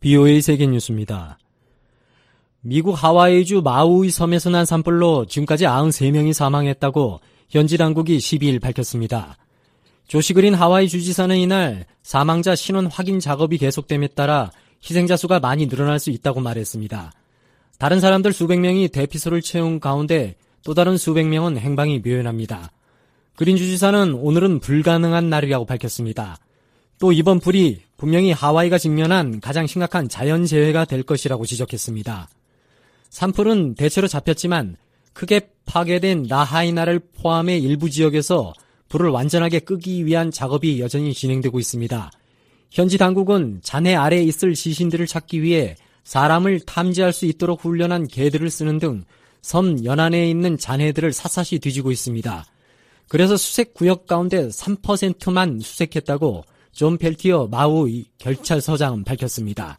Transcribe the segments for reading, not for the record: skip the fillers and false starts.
BOA 세계뉴스입니다. 미국 하와이주 마우이 섬에서 난 산불로 지금까지 93명이 사망했다고 현지 당국이 12일 밝혔습니다. 조시 그린 하와이 주지사는 이날 사망자 신원 확인 작업이 계속됨에 따라 희생자 수가 많이 늘어날 수 있다고 말했습니다. 다른 사람들 수백 명이 대피소를 채운 가운데 또 다른 수백 명은 행방이 묘연합니다. 그린 주지사는 오늘은 불가능한 날이라고 밝혔습니다. 또 이번 불이 분명히 하와이가 직면한 가장 심각한 자연재해가 될 것이라고 지적했습니다. 산불은 대체로 잡혔지만 크게 파괴된 라하이나를 포함해 일부 지역에서 불을 완전하게 끄기 위한 작업이 여전히 진행되고 있습니다. 현지 당국은 잔해 아래에 있을 시신들을 찾기 위해 사람을 탐지할 수 있도록 훈련한 개들을 쓰는 등 섬 연안에 있는 잔해들을 샅샅이 뒤지고 있습니다. 그래서 수색 구역 가운데 3%만 수색했다고 존 펠티어 마우이 경찰서장은 밝혔습니다.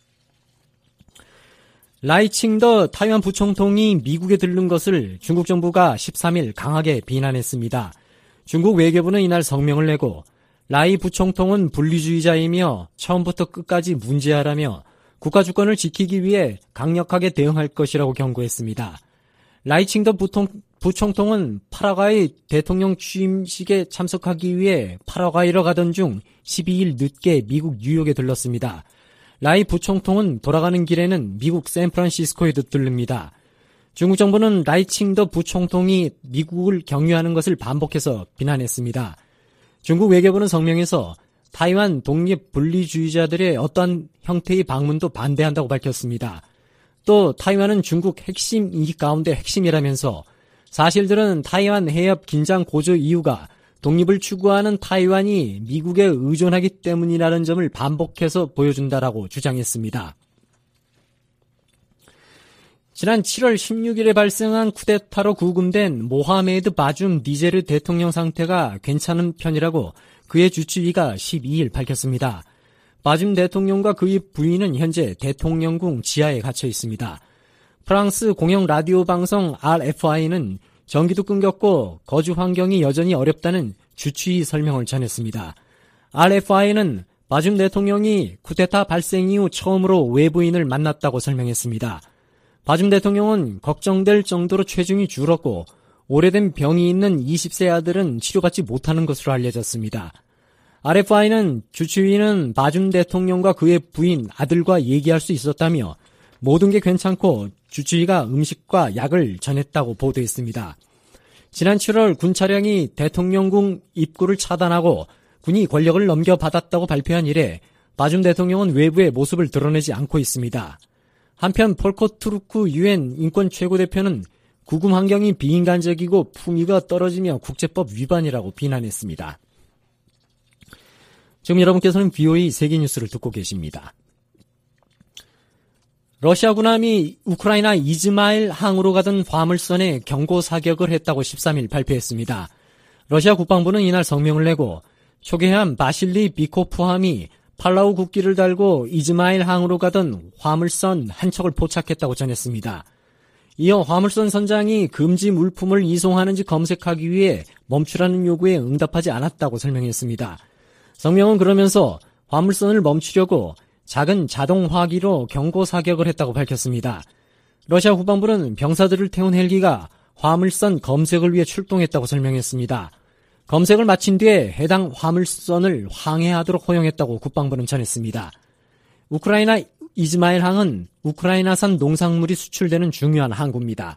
라이칭더 타이완 부총통이 미국에 들른 것을 중국 정부가 13일 강하게 비난했습니다. 중국 외교부는 이날 성명을 내고 라이 부총통은 분리주의자이며 처음부터 끝까지 문제하라며 국가 주권을 지키기 위해 강력하게 대응할 것이라고 경고했습니다. 라이칭더 부총통은 파라과이 대통령 취임식에 참석하기 위해 파라과이로 가던 중 12일 늦게 미국 뉴욕에 들렀습니다. 라이 부총통은 돌아가는 길에는 미국 샌프란시스코에도 들릅니다. 중국 정부는 라이칭더 부총통이 미국을 경유하는 것을 반복해서 비난했습니다. 중국 외교부는 성명에서 타이완 독립 분리주의자들의 어떠한 형태의 방문도 반대한다고 밝혔습니다. 또 타이완은 중국 핵심이 가운데 핵심이라면서 사실들은 타이완 해협 긴장 고조 이유가 독립을 추구하는 타이완이 미국에 의존하기 때문이라는 점을 반복해서 보여준다라고 주장했습니다. 지난 7월 16일에 발생한 쿠데타로 구금된 모하메드 바줌 니제르 대통령 상태가 괜찮은 편이라고 그의 주치의가 12일 밝혔습니다. 바줌 대통령과 그의 부인은 현재 대통령궁 지하에 갇혀 있습니다. 프랑스 공영 라디오 방송 RFI는 전기도 끊겼고 거주 환경이 여전히 어렵다는 주치의 설명을 전했습니다. RFI는 바줌 대통령이 쿠데타 발생 이후 처음으로 외부인을 만났다고 설명했습니다. 바줌 대통령은 걱정될 정도로 체중이 줄었고 오래된 병이 있는 20세 아들은 치료받지 못하는 것으로 알려졌습니다. RFI는 주치의는 바줌 대통령과 그의 부인, 아들과 얘기할 수 있었다며 모든 게 괜찮고 주치의가 음식과 약을 전했다고 보도했습니다. 지난 7월 군 차량이 대통령궁 입구를 차단하고 군이 권력을 넘겨받았다고 발표한 이래 바줌 대통령은 외부의 모습을 드러내지 않고 있습니다. 한편 폴커 투르크 유엔 인권 최고대표는 구금 환경이 비인간적이고 품위가 떨어지며 국제법 위반이라고 비난했습니다. 지금 여러분께서는 BOA 세계뉴스를 듣고 계십니다. 러시아 군함이 우크라이나 이즈마일 항으로 가던 화물선에 경고 사격을 했다고 13일 발표했습니다. 러시아 국방부는 이날 성명을 내고 초계함 바실리 비코프함이 팔라우 국기를 달고 이즈마일 항으로 가던 화물선 한 척을 포착했다고 전했습니다. 이어 화물선 선장이 금지 물품을 이송하는지 검색하기 위해 멈추라는 요구에 응답하지 않았다고 설명했습니다. 성명은 그러면서 화물선을 멈추려고 작은 자동 화기로 경고 사격을 했다고 밝혔습니다. 러시아 국방부는 병사들을 태운 헬기가 화물선 검색을 위해 출동했다고 설명했습니다. 검색을 마친 뒤에 해당 화물선을 항해하도록 허용했다고 국방부는 전했습니다. 우크라이나 이즈마일 항은 우크라이나산 농산물이 수출되는 중요한 항구입니다.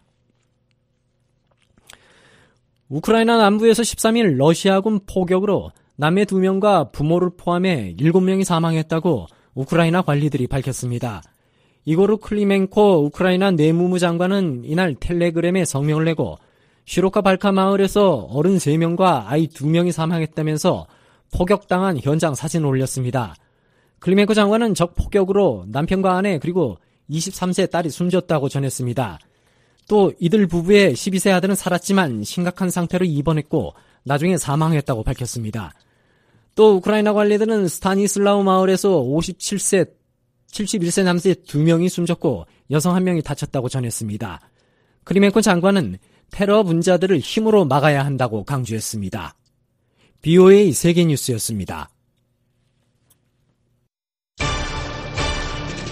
우크라이나 남부에서 13일 러시아군 포격으로 남매 2명과 부모를 포함해 7명이 사망했다고 우크라이나 관리들이 밝혔습니다. 이고르 클리멘코 우크라이나 내무부 장관은 이날 텔레그램에 성명을 내고 시로카 발카 마을에서 어른 3명과 아이 2명이 사망했다면서 포격당한 현장 사진을 올렸습니다. 클리멘코 장관은 적 폭격으로 남편과 아내 그리고 23세 딸이 숨졌다고 전했습니다. 또 이들 부부의 12세 아들은 살았지만 심각한 상태로 입원했고 나중에 사망했다고 밝혔습니다. 또 우크라이나 관리들은 스타니슬라우 마을에서 71세 남성 2명이 숨졌고 여성 1명이 다쳤다고 전했습니다. 클리멘코 장관은 테러 분자들을 힘으로 막아야 한다고 강조했습니다. BOA 세계뉴스였습니다.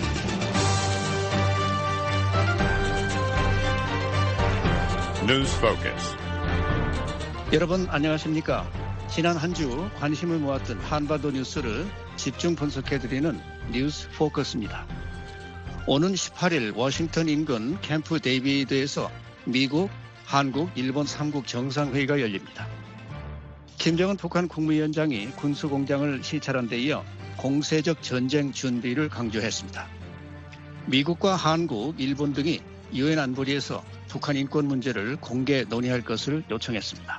News Focus. 여러분 안녕하십니까? 지난 한 주 관심을 모았던 한반도 뉴스를 집중 분석해드리는 뉴스 포커스입니다. 오는 18일 워싱턴 인근 캠프 데이비드에서 미국, 한국, 일본 3국 정상회의가 열립니다. 김정은 북한 국무위원장이 군수공장을 시찰한 데 이어 공세적 전쟁 준비를 강조했습니다. 미국과 한국, 일본 등이 유엔 안보리에서 북한 인권 문제를 공개 논의할 것을 요청했습니다.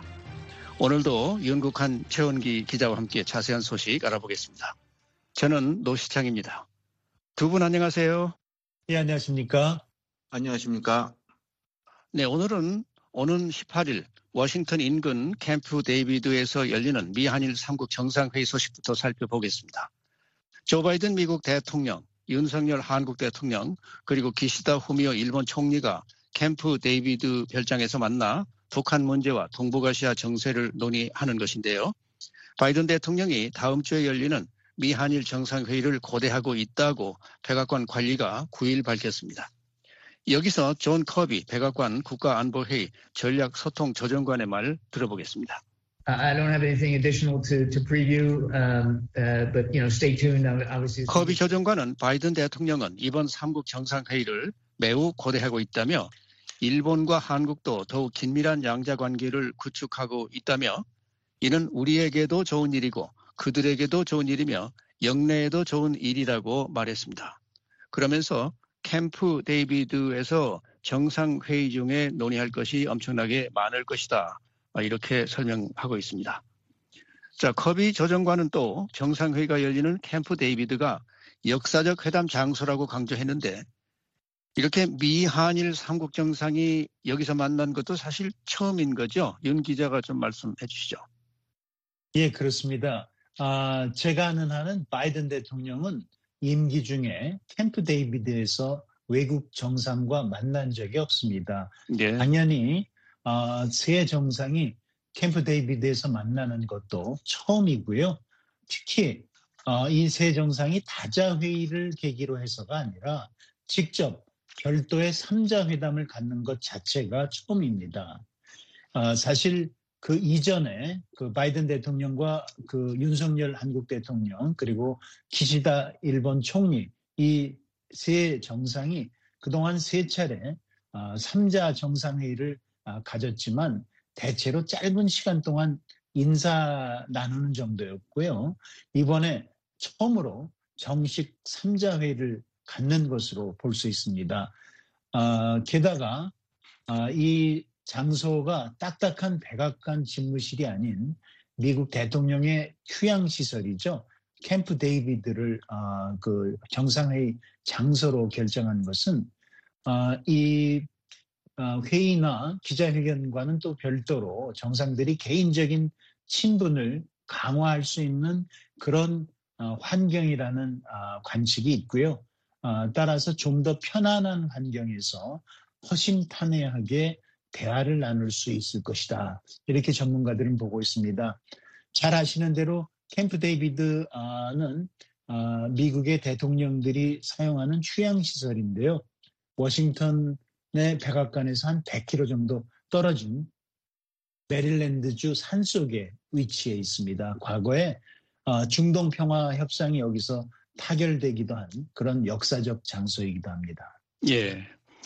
오늘도 윤국한 최원기 기자와 함께 자세한 소식 알아보겠습니다. 저는 노시창입니다. 두 분 안녕하세요. 네, 안녕하십니까? 안녕하십니까? 네, 오늘은 오는 18일 워싱턴 인근 캠프 데이비드에서 열리는 미한일 3국 정상회의 소식부터 살펴보겠습니다. 조 바이든 미국 대통령, 윤석열 한국 대통령, 그리고 기시다 후미오 일본 총리가 캠프 데이비드 별장에서 만나 북한 문제와 동북아시아 정세를 논의하는 것인데요. 바이든 대통령이 다음 주에 열리는 미한일 정상회의를 고대하고 있다고 백악관 관리가 9일 밝혔습니다. 여기서 존 커비 백악관 국가안보회의 전략소통조정관의 말 들어보겠습니다. I don't have anything additional to preview, but stay tuned. Obviously. 커비 조정관은 바이든 대통령은 이번 3국 정상회의를 매우 고대하고 있다며 일본과 한국도 더욱 긴밀한 양자 관계를 구축하고 있다며 이는 우리에게도 좋은 일이고 그들에게도 좋은 일이며 영내에도 좋은 일이라고 말했습니다. 그러면서 캠프 데이비드에서 정상회의 중에 논의할 것이 엄청나게 많을 것이다. 이렇게 설명하고 있습니다. 자, 커비 조정관은 또 정상회의가 열리는 캠프 데이비드가 역사적 회담 장소라고 강조했는데 이렇게 미한일 3국 정상이 여기서 만난 것도 사실 처음인 거죠. 윤 기자가 좀 말씀해 주시죠. 예, 그렇습니다. 제가 아는 한은 바이든 대통령은 임기 중에 캠프 데이비드에서 외국 정상과 만난 적이 없습니다. 네. 당연히 세 정상이 캠프 데이비드에서 만나는 것도 처음이고요. 특히 이 세 정상이 다자 회의를 계기로 해서가 아니라 직접 별도의 3자 회담을 갖는 것 자체가 처음입니다. 사실 그 이전에 그 바이든 대통령과 그 윤석열 한국 대통령 그리고 기시다 일본 총리 이 세 정상이 그동안 세 차례 3자 정상회의를 가졌지만 대체로 짧은 시간 동안 인사 나누는 정도였고요. 이번에 처음으로 정식 3자 회의를 갖는 것으로 볼 수 있습니다. 게다가 이 장소가 딱딱한 백악관 집무실이 아닌 미국 대통령의 휴양시설이죠. 캠프 데이비드를 그 정상회의 장소로 결정한 것은 이 회의나 기자회견과는 또 별도로 정상들이 개인적인 친분을 강화할 수 있는 그런 환경이라는 관측이 있고요. 따라서 좀 더 편안한 환경에서 허심탄회하게 대화를 나눌 수 있을 것이다. 이렇게 전문가들은 보고 있습니다. 잘 아시는 대로 캠프 데이비드는 미국의 대통령들이 사용하는 휴양시설인데요. 워싱턴의 백악관에서 한 100km 정도 떨어진 메릴랜드주 산속에 위치해 있습니다. 과거에 중동 평화 협상이 여기서 타결되기도 한 그런 역사적 장소이기도 합니다. 예,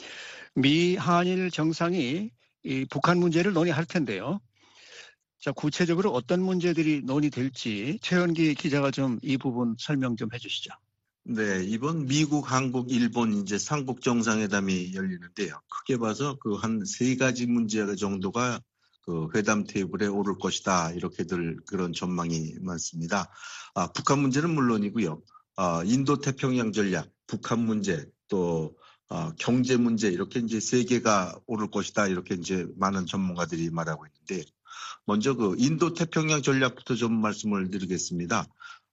미 한일 정상이 이 북한 문제를 논의할 텐데요. 자, 구체적으로 어떤 문제들이 논의될지 최원기 기자가 좀 이 부분 설명 좀 해주시죠. 네, 이번 미국, 한국, 일본 이제 3국 정상회담이 열리는데요. 크게 봐서 그 한 세 가지 문제 정도가 그 회담 테이블에 오를 것이다. 이렇게들 그런 전망이 많습니다. 북한 문제는 물론이고요. 인도 태평양 전략, 북한 문제, 또 경제 문제 이렇게 이제 세 개가 오를 것이다. 이렇게 이제 많은 전문가들이 말하고 있는데 먼저 그 인도 태평양 전략부터 좀 말씀을 드리겠습니다.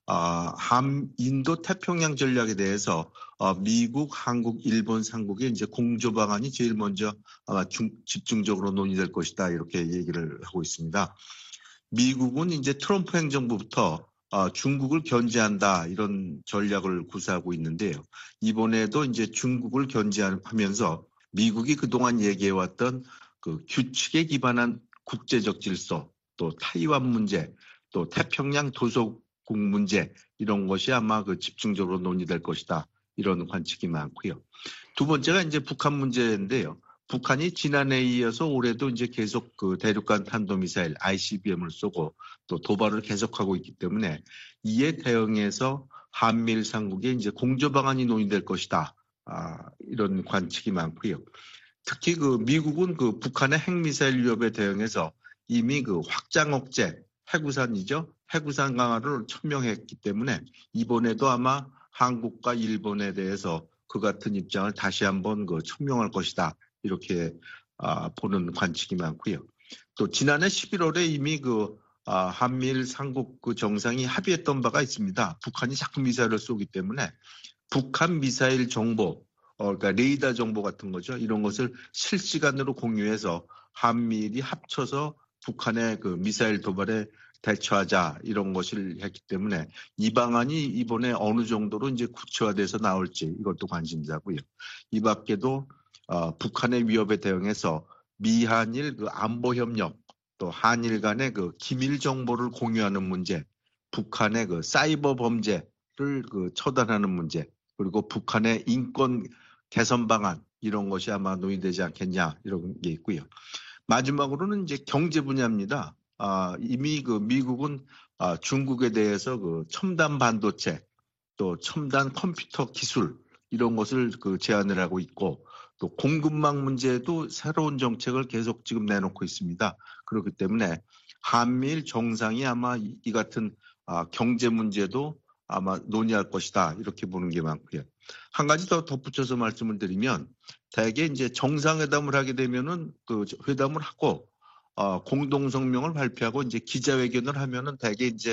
인도 태평양 전략에 대해서 미국, 한국, 일본 3국의 이제 공조 방안이 제일 먼저 아마 집중적으로 논의될 것이다. 이렇게 얘기를 하고 있습니다. 미국은 이제 트럼프 행정부부터 중국을 견제한다 이런 전략을 구사하고 있는데요. 이번에도 이제 중국을 견제하면서 미국이 그동안 얘기해왔던 그 규칙에 기반한 국제적 질서, 또 타이완 문제, 또 태평양 도서국 문제 이런 것이 아마 그 집중적으로 논의될 것이다. 이런 관측이 많고요. 두 번째가 이제 북한 문제인데요. 북한이 지난해에 이어서 올해도 이제 계속 그 대륙간 탄도미사일 ICBM을 쏘고 또 도발을 계속하고 있기 때문에 이에 대응해서 한미일 삼국의 이제 공조 방안이 논의될 것이다. 이런 관측이 많고요. 특히 그 미국은 그 북한의 핵미사일 위협에 대응해서 이미 그 확장 억제 해구산이죠. 해구산 강화를 천명했기 때문에 이번에도 아마 한국과 일본에 대해서 그 같은 입장을 다시 한번 그 천명할 것이다. 이렇게 보는 관측이 많고요. 또 지난해 11월에 이미 그 한미일 삼국 그 정상이 합의했던 바가 있습니다. 북한이 자꾸 미사일을 쏘기 때문에 북한 미사일 정보, 그러니까 레이더 정보 같은 거죠. 이런 것을 실시간으로 공유해서 한미일이 합쳐서 북한의 그 미사일 도발에 대처하자 이런 것을 했기 때문에 이 방안이 이번에 어느 정도로 이제 구체화돼서 나올지 이것도 관심사고요. 이 밖에도 북한의 위협에 대응해서 미한일 그 안보 협력, 또 한일 간의 그 기밀 정보를 공유하는 문제, 북한의 그 사이버 범죄를 그 처단하는 문제, 그리고 북한의 인권 개선 방안 이런 것이 아마 논의되지 않겠냐 이런 게 있고요. 마지막으로는 이제 경제 분야입니다. 이미 그 미국은 중국에 대해서 그 첨단 반도체, 또 첨단 컴퓨터 기술 이런 것을 그 제안을 하고 있고 또 공급망 문제도 새로운 정책을 계속 지금 내놓고 있습니다. 그렇기 때문에 한미일 정상이 아마 이 같은 경제 문제도 아마 논의할 것이다 이렇게 보는 게 많고요. 한 가지 더 덧붙여서 말씀을 드리면 대개 이제 정상회담을 하게 되면은 그 회담을 하고 공동 성명을 발표하고 이제 기자회견을 하면은 대개 이제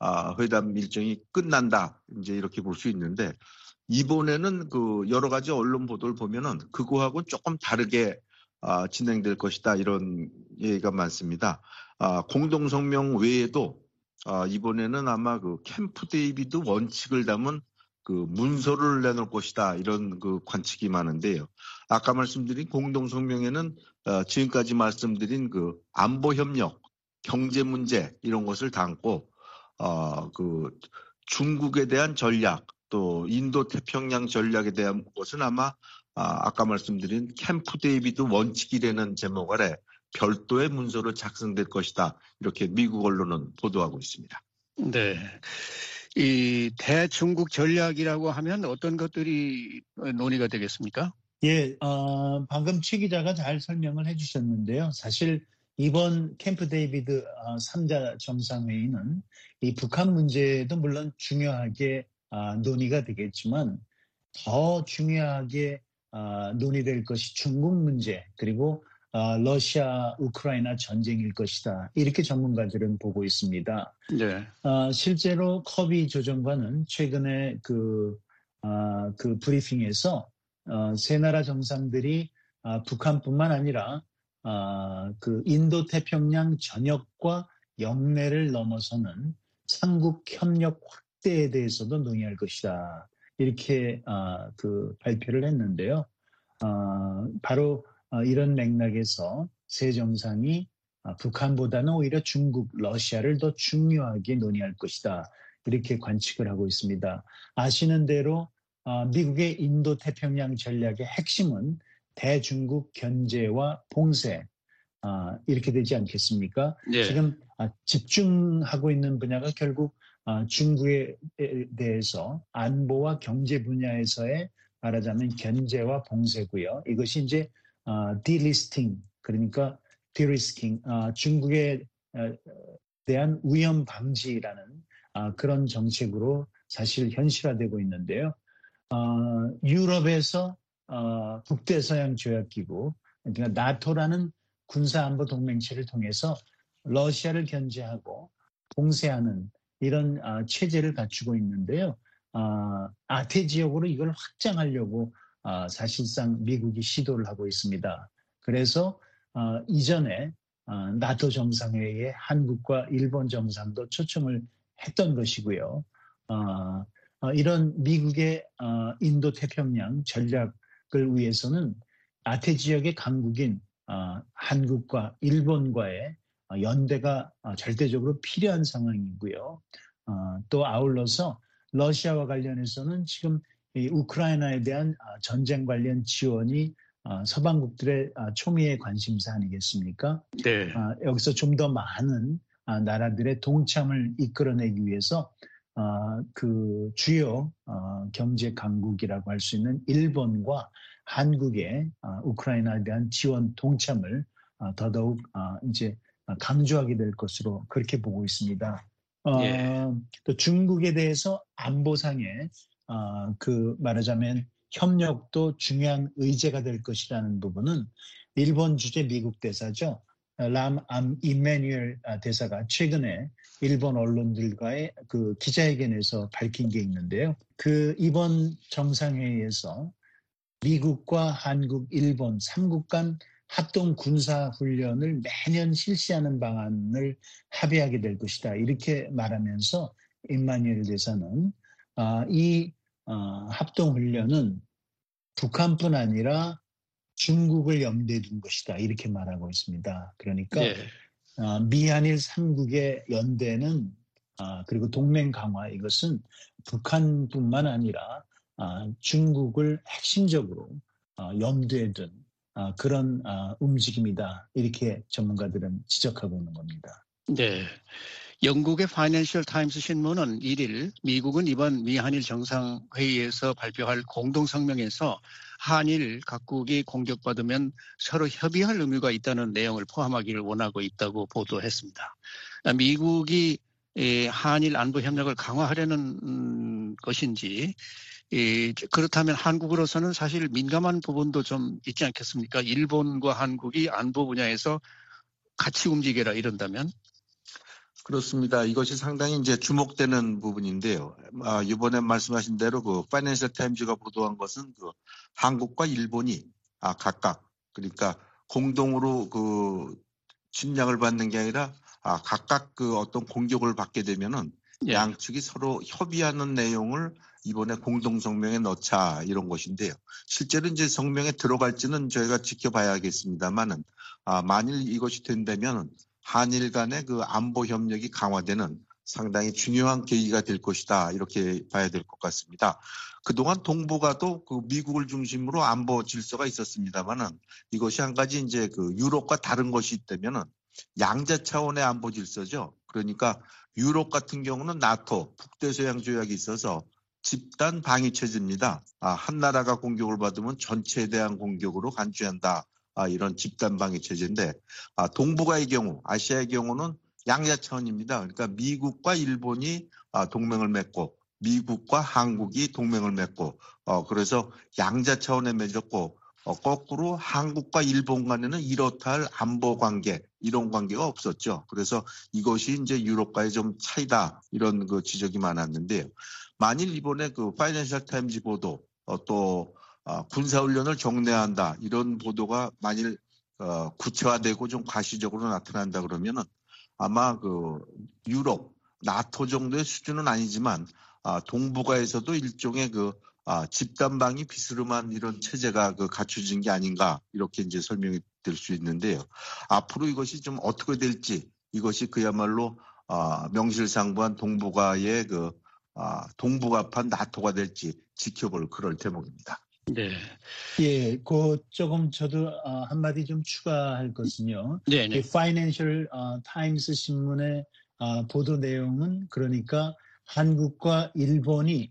회담 일정이 끝난다 이제 이렇게 볼 수 있는데 이번에는 그 여러 가지 언론 보도를 보면은 그거하고 조금 다르게 진행될 것이다 이런 얘기가 많습니다. 공동 성명 외에도 이번에는 아마 그 캠프 데이비드 원칙을 담은 그 문서를 내놓을 것이다 이런 그 관측이 많은데요. 아까 말씀드린 공동 성명에는 지금까지 말씀드린 그 안보 협력, 경제 문제 이런 것을 담고 그 중국에 대한 전략, 또 인도 태평양 전략에 대한 것은 아마 아까 말씀드린 캠프 데이비드 원칙이라는 제목 아래 별도의 문서로 작성될 것이다. 이렇게 미국 언론은 보도하고 있습니다. 네. 이 대중국 전략이라고 하면 어떤 것들이 논의가 되겠습니까? 예, 방금 최 기자가 잘 설명을 해주셨는데요. 사실 이번 캠프 데이비드 3자 정상회의는 이 북한 문제도 물론 중요하게 논의가 되겠지만 더 중요하게 논의될 것이 중국 문제 그리고 러시아 우크라이나 전쟁일 것이다. 이렇게 전문가들은 보고 있습니다. 네. 실제로 커비 조정관은 최근에 그 브리핑에서 세 나라 정상들이 북한뿐만 아니라 그 인도 태평양 전역과 영내를 넘어서는 삼국 협력 확대에 대해서도 논의할 것이다. 이렇게 그 발표를 했는데요. 바로 이런 맥락에서 세 정상이 북한보다는 오히려 중국, 러시아를 더 중요하게 논의할 것이다. 이렇게 관측을 하고 있습니다. 아시는 대로 미국의 인도 태평양 전략의 핵심은 대중국 견제와 봉쇄 이렇게 되지 않겠습니까? 네. 지금 집중하고 있는 분야가 결국 중국에 대해서 안보와 경제 분야에서의 말하자면 견제와 봉쇄고요. 이것이 이제 디리스팅 그러니까 디리스킹 중국에 대한 위험 방지라는 그런 정책으로 사실 현실화되고 있는데요. 유럽에서 북대서양 조약기구 그러니까 나토라는 군사안보 동맹체를 통해서 러시아를 견제하고 봉쇄하는 이런 체제를 갖추고 있는데요. 아태 지역으로 이걸 확장하려고 사실상 미국이 시도를 하고 있습니다. 그래서 이전에 나토 정상회의에 한국과 일본 정상도 초청을 했던 것이고요. 이런 미국의 인도 태평양 전략을 위해서는 아태 지역의 강국인 한국과 일본과의 연대가 절대적으로 필요한 상황이고요. 또 아울러서 러시아와 관련해서는 지금 이 우크라이나에 대한 전쟁 관련 지원이 서방국들의 초미의 관심사 아니겠습니까? 네. 여기서 좀 더 많은 나라들의 동참을 이끌어내기 위해서 그 주요 경제 강국이라고 할 수 있는 일본과 한국의 우크라이나에 대한 지원 동참을 더더욱 이제 강조하게 될 것으로 그렇게 보고 있습니다. 또 중국에 대해서 안보상의 그 말하자면 협력도 중요한 의제가 될 것이라는 부분은 일본 주재 미국 대사죠. 람 이메뉴엘 대사가 최근에 일본 언론들과의 그 기자회견에서 밝힌 게 있는데요. 그 이번 정상회의에서 미국과 한국, 일본 3국 간 합동 군사 훈련을 매년 실시하는 방안을 합의하게 될 것이다. 이렇게 말하면서 임마누엘 대사는 이 합동 훈련은 북한뿐 아니라 중국을 염두에 둔 것이다. 이렇게 말하고 있습니다. 그러니까 네. 미한일 3국의 연대는 그리고 동맹 강화 이것은 북한뿐만 아니라 중국을 핵심적으로 염두에 둔 그런 움직임이다. 이렇게 전문가들은 지적하고 있는 겁니다. 네. 영국의 파이낸셜 타임스 신문은 1일 미국은 이번 미한일 정상회의에서 발표할 공동성명에서 한일 각국이 공격받으면 서로 협의할 의무가 있다는 내용을 포함하기를 원하고 있다고 보도했습니다. 미국이 한일 안보 협력을 강화하려는 것인지 그렇다면 한국으로서는 사실 민감한 부분도 좀 있지 않겠습니까? 일본과 한국이 안보 분야에서 같이 움직여라 이런다면? 그렇습니다. 이것이 상당히 이제 주목되는 부분인데요. 이번에 말씀하신 대로 그 파이낸셜 타임즈가 보도한 것은 그 한국과 일본이 각각 그러니까 공동으로 그 침략을 받는 게 아니라 각각 그 어떤 공격을 받게 되면은 예. 양측이 서로 협의하는 내용을 이번에 공동성명에 넣자 이런 것인데요. 실제로 이제 성명에 들어갈지는 저희가 지켜봐야겠습니다만은 만일 이것이 된다면 한일 간의 그 안보 협력이 강화되는 상당히 중요한 계기가 될 것이다. 이렇게 봐야 될 것 같습니다. 그동안 동북아도 그 미국을 중심으로 안보 질서가 있었습니다만은 이것이 한 가지 이제 그 유럽과 다른 것이 있다면은 양자 차원의 안보 질서죠. 그러니까 유럽 같은 경우는 나토 북대서양 조약이 있어서 집단 방위 체제입니다. 한 나라가 공격을 받으면 전체에 대한 공격으로 간주한다. 이런 집단 방위 체제인데 동북아의 경우, 아시아의 경우는 양자 차원입니다. 그러니까 미국과 일본이 동맹을 맺고 미국과 한국이 동맹을 맺고 그래서 양자 차원에 맺었고 거꾸로 한국과 일본 간에는 이렇다 할 안보 관계 이런 관계가 없었죠. 그래서 이것이 이제 유럽과의 좀 차이다 이런 그 지적이 많았는데요. 만일 이번에 그 파이낸셜 타임즈 보도 또 군사훈련을 정례한다 이런 보도가 만일 구체화되고 좀 과시적으로 나타난다 그러면은 아마 그 유럽 나토 정도의 수준은 아니지만 동북아에서도 일종의 그 집단방위 비스름한 이런 체제가 그 갖춰진 게 아닌가 이렇게 이제 설명이 될 수 있는데요. 앞으로 이것이 좀 어떻게 될지 이것이 그야말로 명실상부한 동북아의 그 동북아판 나토가 될지 지켜볼 그럴 대목입니다. 네. 예, 조금 저도 한마디 좀 추가할 것은요. 네네. 이 파이낸셜 타임스 신문의 보도 내용은 그러니까 한국과 일본이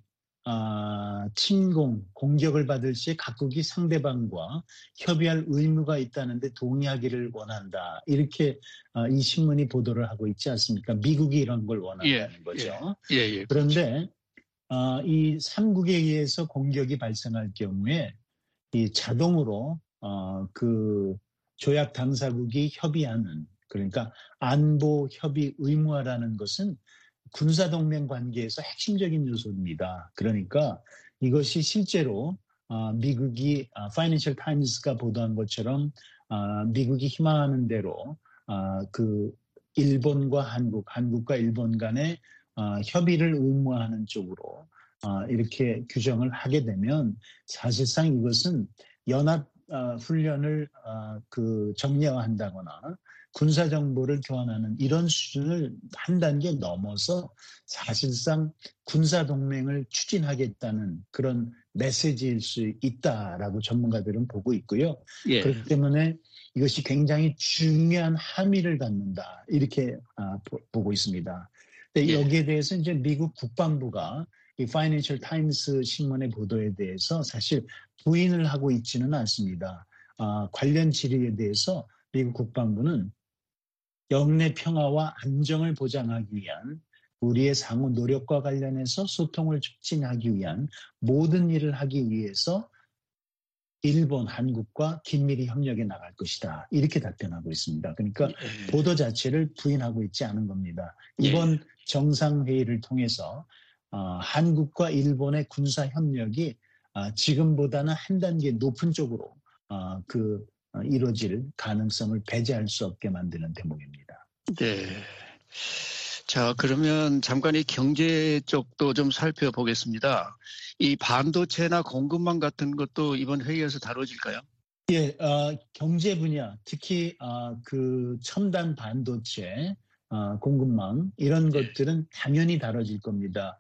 공격을 받을 시에 각국이 상대방과 협의할 의무가 있다는데 동의하기를 원한다. 이렇게 이 신문이 보도를 하고 있지 않습니까? 미국이 이런 걸 원한다는 거죠. 예. 그런데 이 3국에 의해서 공격이 발생할 경우에 이 자동으로 그 조약 당사국이 협의하는 그러니까 안보 협의 의무화라는 것은 군사동맹 관계에서 핵심적인 요소입니다. 그러니까 이것이 실제로 미국이 파이낸셜 타임스가 보도한 것처럼 미국이 희망하는 대로 그 일본과 한국과 일본 간의 협의를 의무화하는 쪽으로 이렇게 규정을 하게 되면 사실상 이것은 연합 훈련을 정례화한다거나 군사 정보를 교환하는 이런 수준을 한 단계 넘어서 사실상 군사 동맹을 추진하겠다는 그런 메시지일 수 있다라고 전문가들은 보고 있고요. 예. 그렇기 때문에 이것이 굉장히 중요한 함의를 갖는다 이렇게 보고 있습니다. 근데 여기에 대해서 이제 미국 국방부가 이 파이낸셜 타임스 신문의 보도에 대해서 사실 부인을 하고 있지는 않습니다. 관련 질의에 대해서 미국 국방부는 영내 평화와 안정을 보장하기 위한 우리의 상호 노력과 관련해서 소통을 촉진하기 위한 모든 일을 하기 위해서 일본, 한국과 긴밀히 협력해 나갈 것이다. 이렇게 답변하고 있습니다. 그러니까 보도 자체를 부인하고 있지 않은 겁니다. 이번 정상회의를 통해서 한국과 일본의 군사 협력이 지금보다는 한 단계 높은 쪽으로 이루어질 가능성을 배제할 수 없게 만드는 대목입니다. 네. 자, 그러면 잠깐 이 경제 쪽도 좀 살펴보겠습니다. 이 반도체나 공급망 같은 것도 이번 회의에서 다뤄질까요? 예, 경제 분야, 특히 그 첨단 반도체, 공급망 이런 것들은 당연히 다뤄질 겁니다.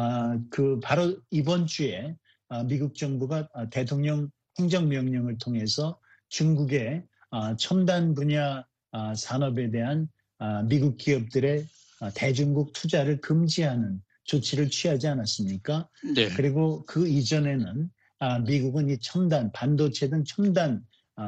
바로 이번 주에 미국 정부가 대통령 행정명령을 통해서 중국의 첨단 분야 산업에 대한 미국 기업들의 대중국 투자를 금지하는 조치를 취하지 않았습니까? 네. 그리고 그 이전에는 미국은 이 첨단 반도체 등 첨단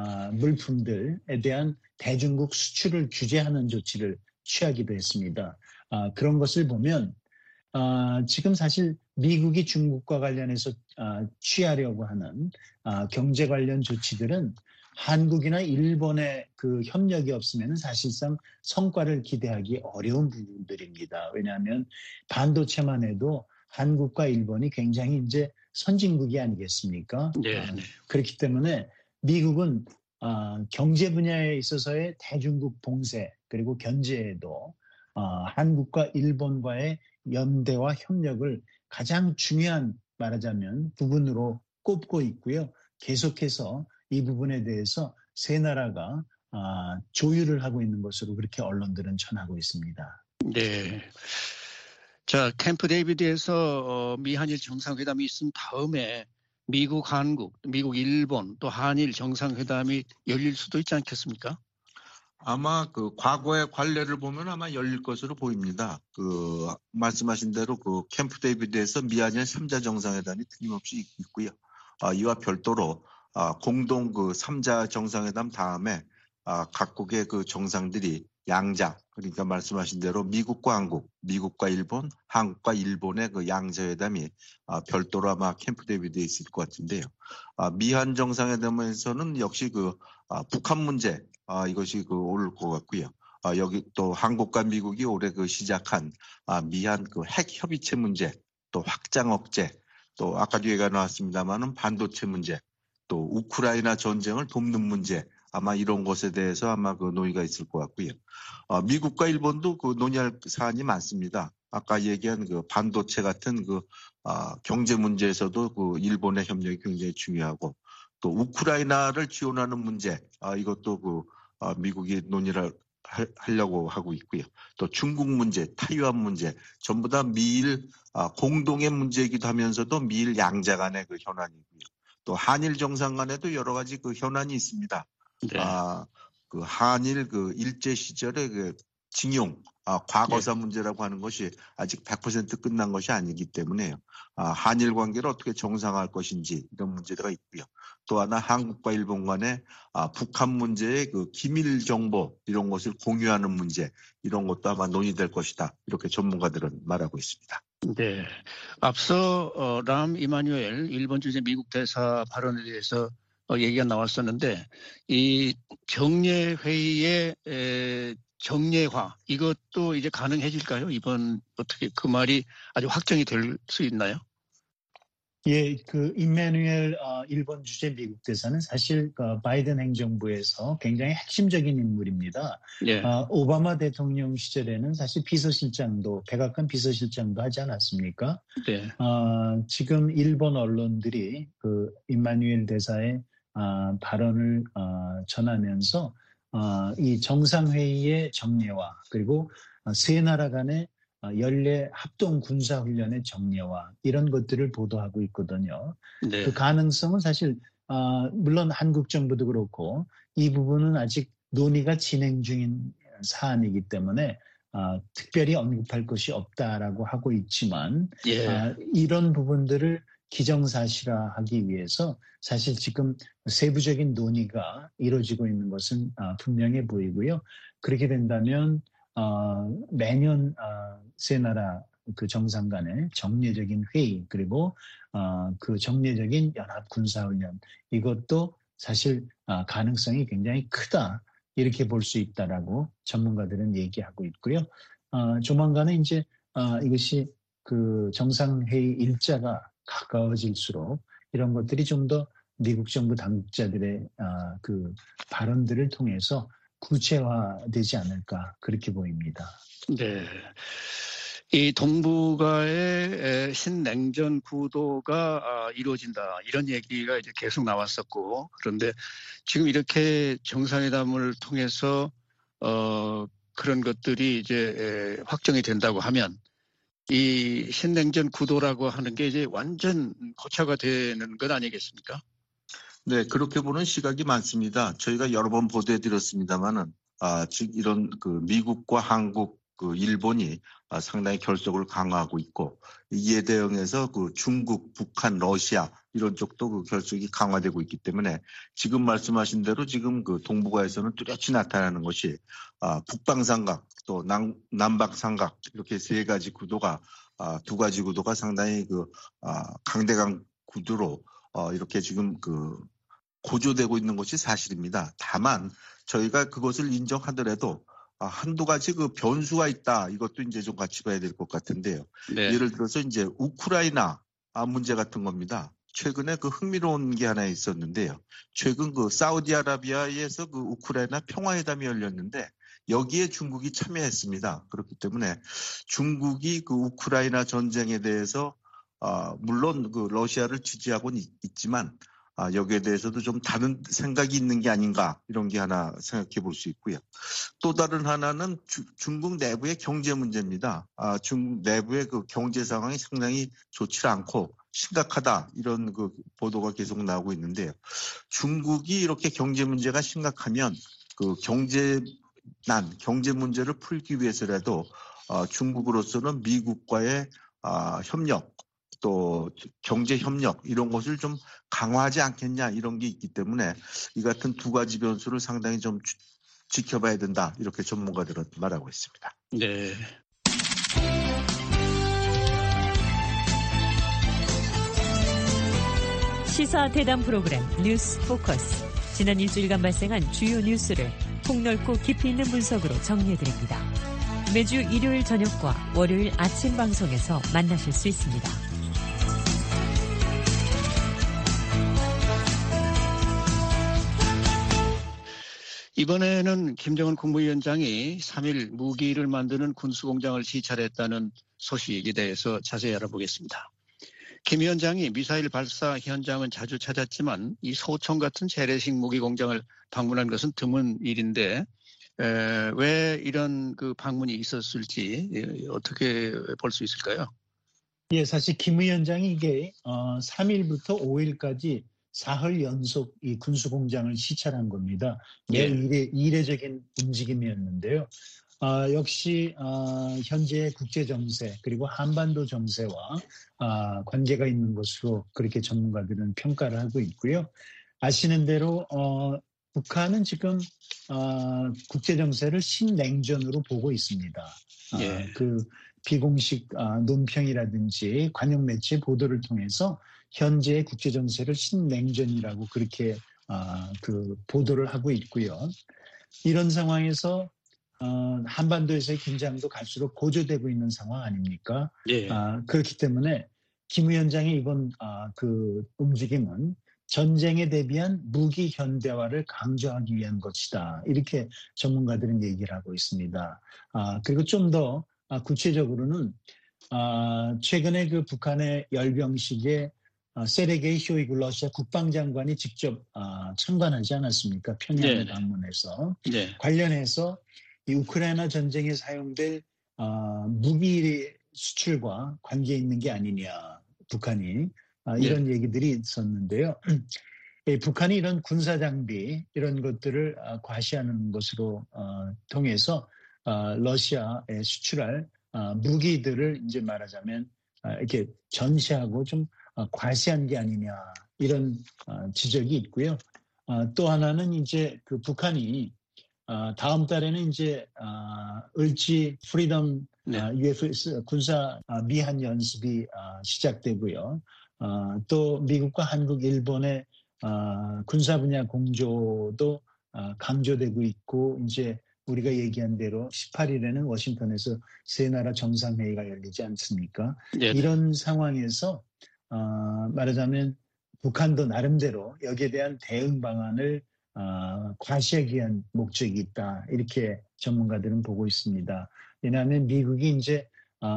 물품들에 대한 대중국 수출을 규제하는 조치를 취하기도 했습니다. 그런 것을 보면 지금 사실 미국이 중국과 관련해서 취하려고 하는 경제 관련 조치들은 한국이나 일본의 그 협력이 없으면 사실상 성과를 기대하기 어려운 부분들입니다. 왜냐하면 반도체만 해도 한국과 일본이 굉장히 이제 선진국이 아니겠습니까? 네. 그렇기 때문에 미국은 경제 분야에 있어서의 대중국 봉쇄 그리고 견제에도 한국과 일본과의 연대와 협력을 가장 중요한 말하자면 부분으로 꼽고 있고요. 계속해서 이 부분에 대해서 세 나라가 조율을 하고 있는 것으로 그렇게 언론들은 전하고 있습니다. 네. 자, 캠프 데이비드에서 미한일 정상회담이 있은 다음에 미국, 한국, 미국, 일본 또 한일 정상회담이 열릴 수도 있지 않겠습니까? 아마 그 과거의 관례를 보면 아마 열릴 것으로 보입니다. 그 말씀하신 대로 그 캠프 데이비드에서 미한일 3자 정상회담이 틀림없이 있고요. 이와 별도로 공동 그 3자 정상회담 다음에 각국의 그 정상들이 양자, 그러니까 말씀하신 대로 미국과 한국, 미국과 일본, 한국과 일본의 그 양자회담이 별도로 아마 캠프 데이비드에 있을 것 같은데요. 미한 정상회담에서는 역시 그 북한 문제 이것이 그 오를 것 같고요. 여기 또 한국과 미국이 올해 그 시작한 미한 그 핵 협의체 문제, 또 확장 억제, 또 아까 뒤에가 나왔습니다만은 반도체 문제, 또 우크라이나 전쟁을 돕는 문제, 아마 이런 것에 대해서 아마 그 논의가 있을 것 같고요. 미국과 일본도 그 논의할 사안이 많습니다. 아까 얘기한 그 반도체 같은 그 경제 문제에서도 그 일본의 협력이 굉장히 중요하고, 또 우크라이나를 지원하는 문제, 이것도 그 미국이 논의를 하려고 하고 있고요. 또 중국 문제, 타이완 문제, 전부 다 미일 공동의 문제이기도 하면서도 미일 양자 간의 그 현안이고요. 또 한일 정상 간에도 여러 가지 그 현안이 있습니다. 네. 그 한일 그 일제 시절의 그 징용, 과거사 문제라고 하는 것이 아직 100% 끝난 것이 아니기 때문에요. 한일 관계를 어떻게 정상화할 것인지 이런 문제가 있고요. 또 하나 한국과 일본 간의 북한 문제의 그 기밀 정보 이런 것을 공유하는 문제 이런 것도 아마 논의될 것이다. 이렇게 전문가들은 말하고 있습니다. 네. 앞서 람 이마뉴엘 일본 주재 미국 대사 발언에 대해서 얘기가 나왔었는데 이 정례 회의의 정례화 이것도 이제 가능해질까요? 이번 어떻게 그 말이 아주 확정이 될 수 있나요? 예, 그 이마누엘 일본 주재 미국 대사는 사실 바이든 행정부에서 굉장히 핵심적인 인물입니다. 예. 오바마 대통령 시절에는 사실 비서실장도 백악관 비서실장도 하지 않았습니까? 네. 지금 일본 언론들이 그 이마누엘 대사의 발언을 전하면서 이 정상회의의 정례와 그리고 세 나라 간의 연례 합동 군사훈련의 정례와 이런 것들을 보도하고 있거든요. 네. 그 가능성은 사실 물론 한국 정부도 그렇고 이 부분은 아직 논의가 진행 중인 사안이기 때문에 특별히 언급할 것이 없다라고 하고 있지만 예. 이런 부분들을 기정사실화하기 위해서 사실 지금 세부적인 논의가 이루어지고 있는 것은 분명해 보이고요. 그렇게 된다면 매년 세 나라 그 정상 간의 정례적인 회의 그리고 그 정례적인 연합 군사훈련 이것도 사실 가능성이 굉장히 크다 이렇게 볼 수 있다라고 전문가들은 얘기하고 있고요. 조만간에 이제 이것이 그 정상회의 일자가 가까워질수록 이런 것들이 좀 더 미국 정부 당국자들의 그 발언들을 통해서 구체화되지 않을까 그렇게 보입니다. 네. 이 동북아의 신냉전 구도가 이루어진다 이런 얘기가 이제 계속 나왔었고 그런데 지금 이렇게 정상회담을 통해서 그런 것들이 이제 확정이 된다고 하면 이 신냉전 구도라고 하는 게 이제 완전 고착화 되는 것 아니겠습니까? 네, 그렇게 보는 시각이 많습니다. 저희가 여러 번 보도해드렸습니다만은 즉 이런 그 미국과 한국, 그 일본이 상당히 결속을 강화하고 있고 이에 대응해서 그 중국, 북한, 러시아 이런 쪽도 그 결속이 강화되고 있기 때문에 지금 말씀하신 대로 지금 그 동북아에서는 뚜렷이 나타나는 것이 북방삼각 또 남박삼각 이렇게 세 가지 구도가 두 가지 구도가 상당히 그 강대강 구도로 이렇게 지금 그 고조되고 있는 것이 사실입니다. 다만 저희가 그것을 인정하더라도 한두 가지 그 변수가 있다. 이것도 이제 좀 같이 봐야 될 것 같은데요. 네. 예를 들어서 이제 우크라이나 문제 같은 겁니다. 최근에 그 흥미로운 게 하나 있었는데요. 최근 그 사우디아라비아에서 그 우크라이나 평화회담이 열렸는데 여기에 중국이 참여했습니다. 그렇기 때문에 중국이 그 우크라이나 전쟁에 대해서 물론 그 러시아를 지지하고는 있지만 여기에 대해서도 좀 다른 생각이 있는 게 아닌가 이런 게 하나 생각해 볼 수 있고요. 또 다른 하나는 중국 내부의 경제 문제입니다. 중국 내부의 그 경제 상황이 상당히 좋지 않고 심각하다 이런 그 보도가 계속 나오고 있는데요. 중국이 이렇게 경제 문제가 심각하면 그 경제 문제를 풀기 위해서라도 중국으로서는 미국과의 협력 또 경제 협력 이런 것을 좀 강화하지 않겠냐 이런 게 있기 때문에 이 같은 두 가지 변수를 상당히 좀 지켜봐야 된다 이렇게 전문가들은 말하고 있습니다. 네. 시사 대담 프로그램 뉴스 포커스. 지난 일주일간 발생한 주요 뉴스를 폭넓고 깊이 있는 분석으로 정리해드립니다. 매주 일요일 저녁과 월요일 아침 방송에서 만나실 수 있습니다. 이번에는 김정은 국무위원장이 3일 무기를 만드는 군수공장을 시찰했다는 소식에 대해서 자세히 알아보겠습니다. 김 위원장이 미사일 발사 현장은 자주 찾았지만 이 소총 같은 재래식 무기 공장을 방문한 것은 드문 일인데 왜 이런 그 방문이 있었을지 어떻게 볼 수 있을까요? 예, 사실 김 위원장이 이게 3일부터 5일까지 사흘 연속 이 군수공장을 시찰한 겁니다. 매우 이례적인 움직임이었는데요. 역시 현재 국제 정세 그리고 한반도 정세와 관계가 있는 것으로 그렇게 전문가들은 평가를 하고 있고요. 아시는 대로 북한은 지금 국제 정세를 신냉전으로 보고 있습니다. 그 비공식 논평이라든지 관영 매체 보도를 통해서 현재의 국제 정세를 신냉전이라고 그렇게 그 보도를 하고 있고요. 이런 상황에서 한반도에서의 긴장도 갈수록 고조되고 있는 상황 아닙니까? 예. 그렇기 때문에 김 위원장의 이번 그 움직임은 전쟁에 대비한 무기 현대화를 강조하기 위한 것이다. 이렇게 전문가들은 얘기를 하고 있습니다. 그리고 좀 더 구체적으로는 최근에 그 북한의 열병식에 세르게이 쇼이구 러시아 국방장관이 직접 참관하지 않았습니까? 평양을 방문해서. 네. 관련해서 이 우크라이나 전쟁에 사용될 무기 수출과 관계 있는 게 아니냐, 북한이. 이런 얘기들이 있었는데요. 북한이 이런 군사 장비 이런 것들을 과시하는 것으로 통해서 러시아에 수출할 무기들을 이제 말하자면 이렇게 전시하고 좀 과시한 게 아니냐 이런 지적이 있고요. 또 하나는 이제 그 북한이 다음 달에는 이제 을지 프리덤 UFS 군사 미한 연습이 시작되고요. 또 미국과 한국, 일본의 군사 분야 공조도 강조되고 있고 이제 우리가 얘기한 대로 18일에는 워싱턴에서 세 나라 정상회의가 열리지 않습니까? 네네. 이런 상황에서 말하자면 북한도 나름대로 여기에 대한 대응 방안을 과시하기 위한 목적이 있다. 이렇게 전문가들은 보고 있습니다. 왜냐하면 미국이 이제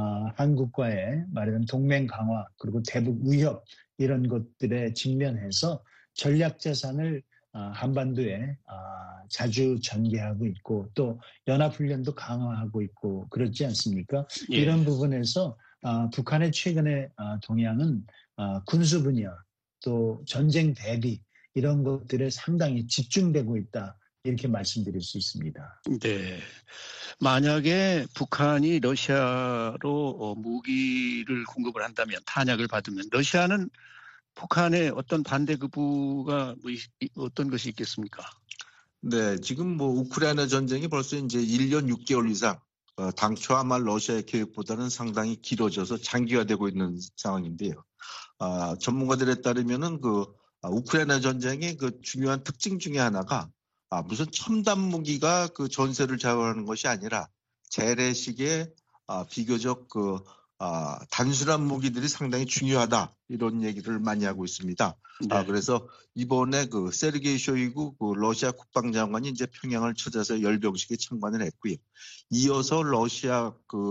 한국과의 말하자면 동맹 강화 그리고 대북 위협 이런 것들에 직면해서 전략 자산을 한반도에 자주 전개하고 있고 또 연합훈련도 강화하고 있고 그렇지 않습니까? 예. 이런 부분에서 북한의 최근의 동향은 군수 분야 또 전쟁 대비 이런 것들에 상당히 집중되고 있다. 이렇게 말씀드릴 수 있습니다. 네. 만약에 북한이 러시아로 무기를 공급을 한다면 탄약을 받으면 러시아는 북한의 어떤 반대 급부가 어떤 것이 있겠습니까? 네, 지금 뭐 우크라이나 전쟁이 벌써 이제 1년 6개월 이상 당초 아마 러시아의 계획보다는 상당히 길어져서 장기화되고 있는 상황인데요. 전문가들에 따르면은 우크라이나 전쟁의 그 중요한 특징 중에 하나가 무슨 첨단 무기가 그 전세를 좌우하는 것이 아니라 재래식의 비교적 단순한 무기들이 상당히 중요하다 이런 얘기를 많이 하고 있습니다. 네. 그래서 이번에 그 세르게이 쇼이구 러시아 국방장관이 이제 평양을 찾아서 열병식에 참관을 했고요. 이어서 러시아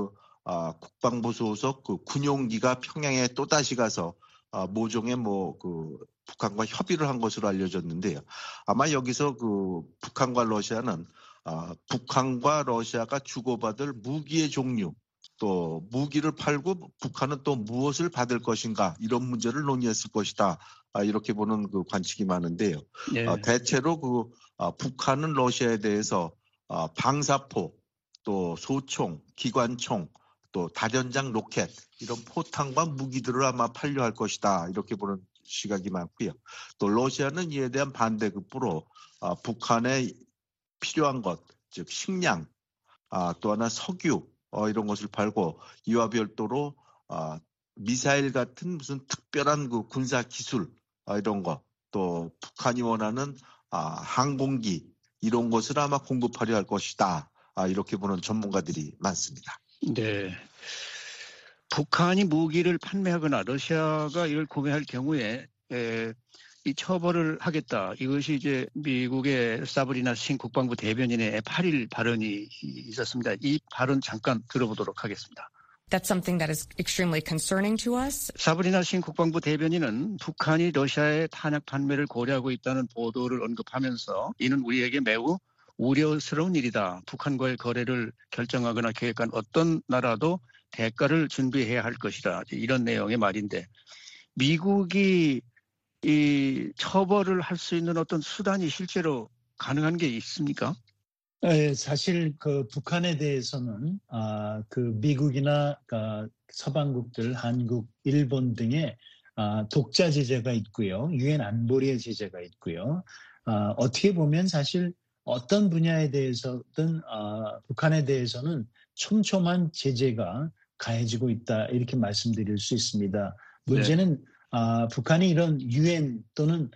국방부 소속 군용기가 평양에 또 다시 가서 모종의 북한과 협의를 한 것으로 알려졌는데요. 아마 여기서 북한과 러시아는 북한과 러시아가 주고받을 무기의 종류 또 무기를 팔고 북한은 또 무엇을 받을 것인가 이런 문제를 논의했을 것이다. 이렇게 보는 관측이 많은데요. 네. 대체로 북한은 러시아에 대해서 방사포 또 소총, 기관총 또 다련장 로켓 이런 포탄과 무기들을 아마 판료할 것이다. 이렇게 보는 시각이 많고요. 또 러시아는 이에 대한 반대급부로 북한에 필요한 것, 즉 식량, 또 하나 석유 이런 것을 팔고 이와 별도로 미사일 같은 무슨 특별한 군사 기술 이런 것, 또 북한이 원하는 항공기 이런 것을 아마 공급하려 할 것이다. 이렇게 보는 전문가들이 많습니다. 네. 북한이 무기를 판매하거나 러시아가 이걸 구매할 경우에 이 처벌을 하겠다. 이것이 이제 미국의 사브리나 신 국방부 대변인의 8일 발언이 있었습니다. 이 발언 잠깐 들어보도록 하겠습니다. That's something that is extremely concerning to us. 사브리나 신 국방부 대변인은 북한이 러시아의 탄약 판매를 고려하고 있다는 보도를 언급하면서 이는 우리에게 매우 우려스러운 일이다. 북한과의 거래를 결정하거나 계획한 어떤 나라도 대가를 준비해야 할 것이다. 이런 내용의 말인데 미국이 이 처벌을 할 수 있는 어떤 수단이 실제로 가능한 게 있습니까? 사실 북한에 대해서는 미국이나 서방국들, 한국, 일본 등의 독자 제재가 있고요. 유엔 안보리의 제재가 있고요. 어떻게 보면 사실 어떤 분야에 대해서든 북한에 대해서는 촘촘한 제재가 가해지고 있다 이렇게 말씀드릴 수 있습니다. 문제는 북한이 이런 유엔 또는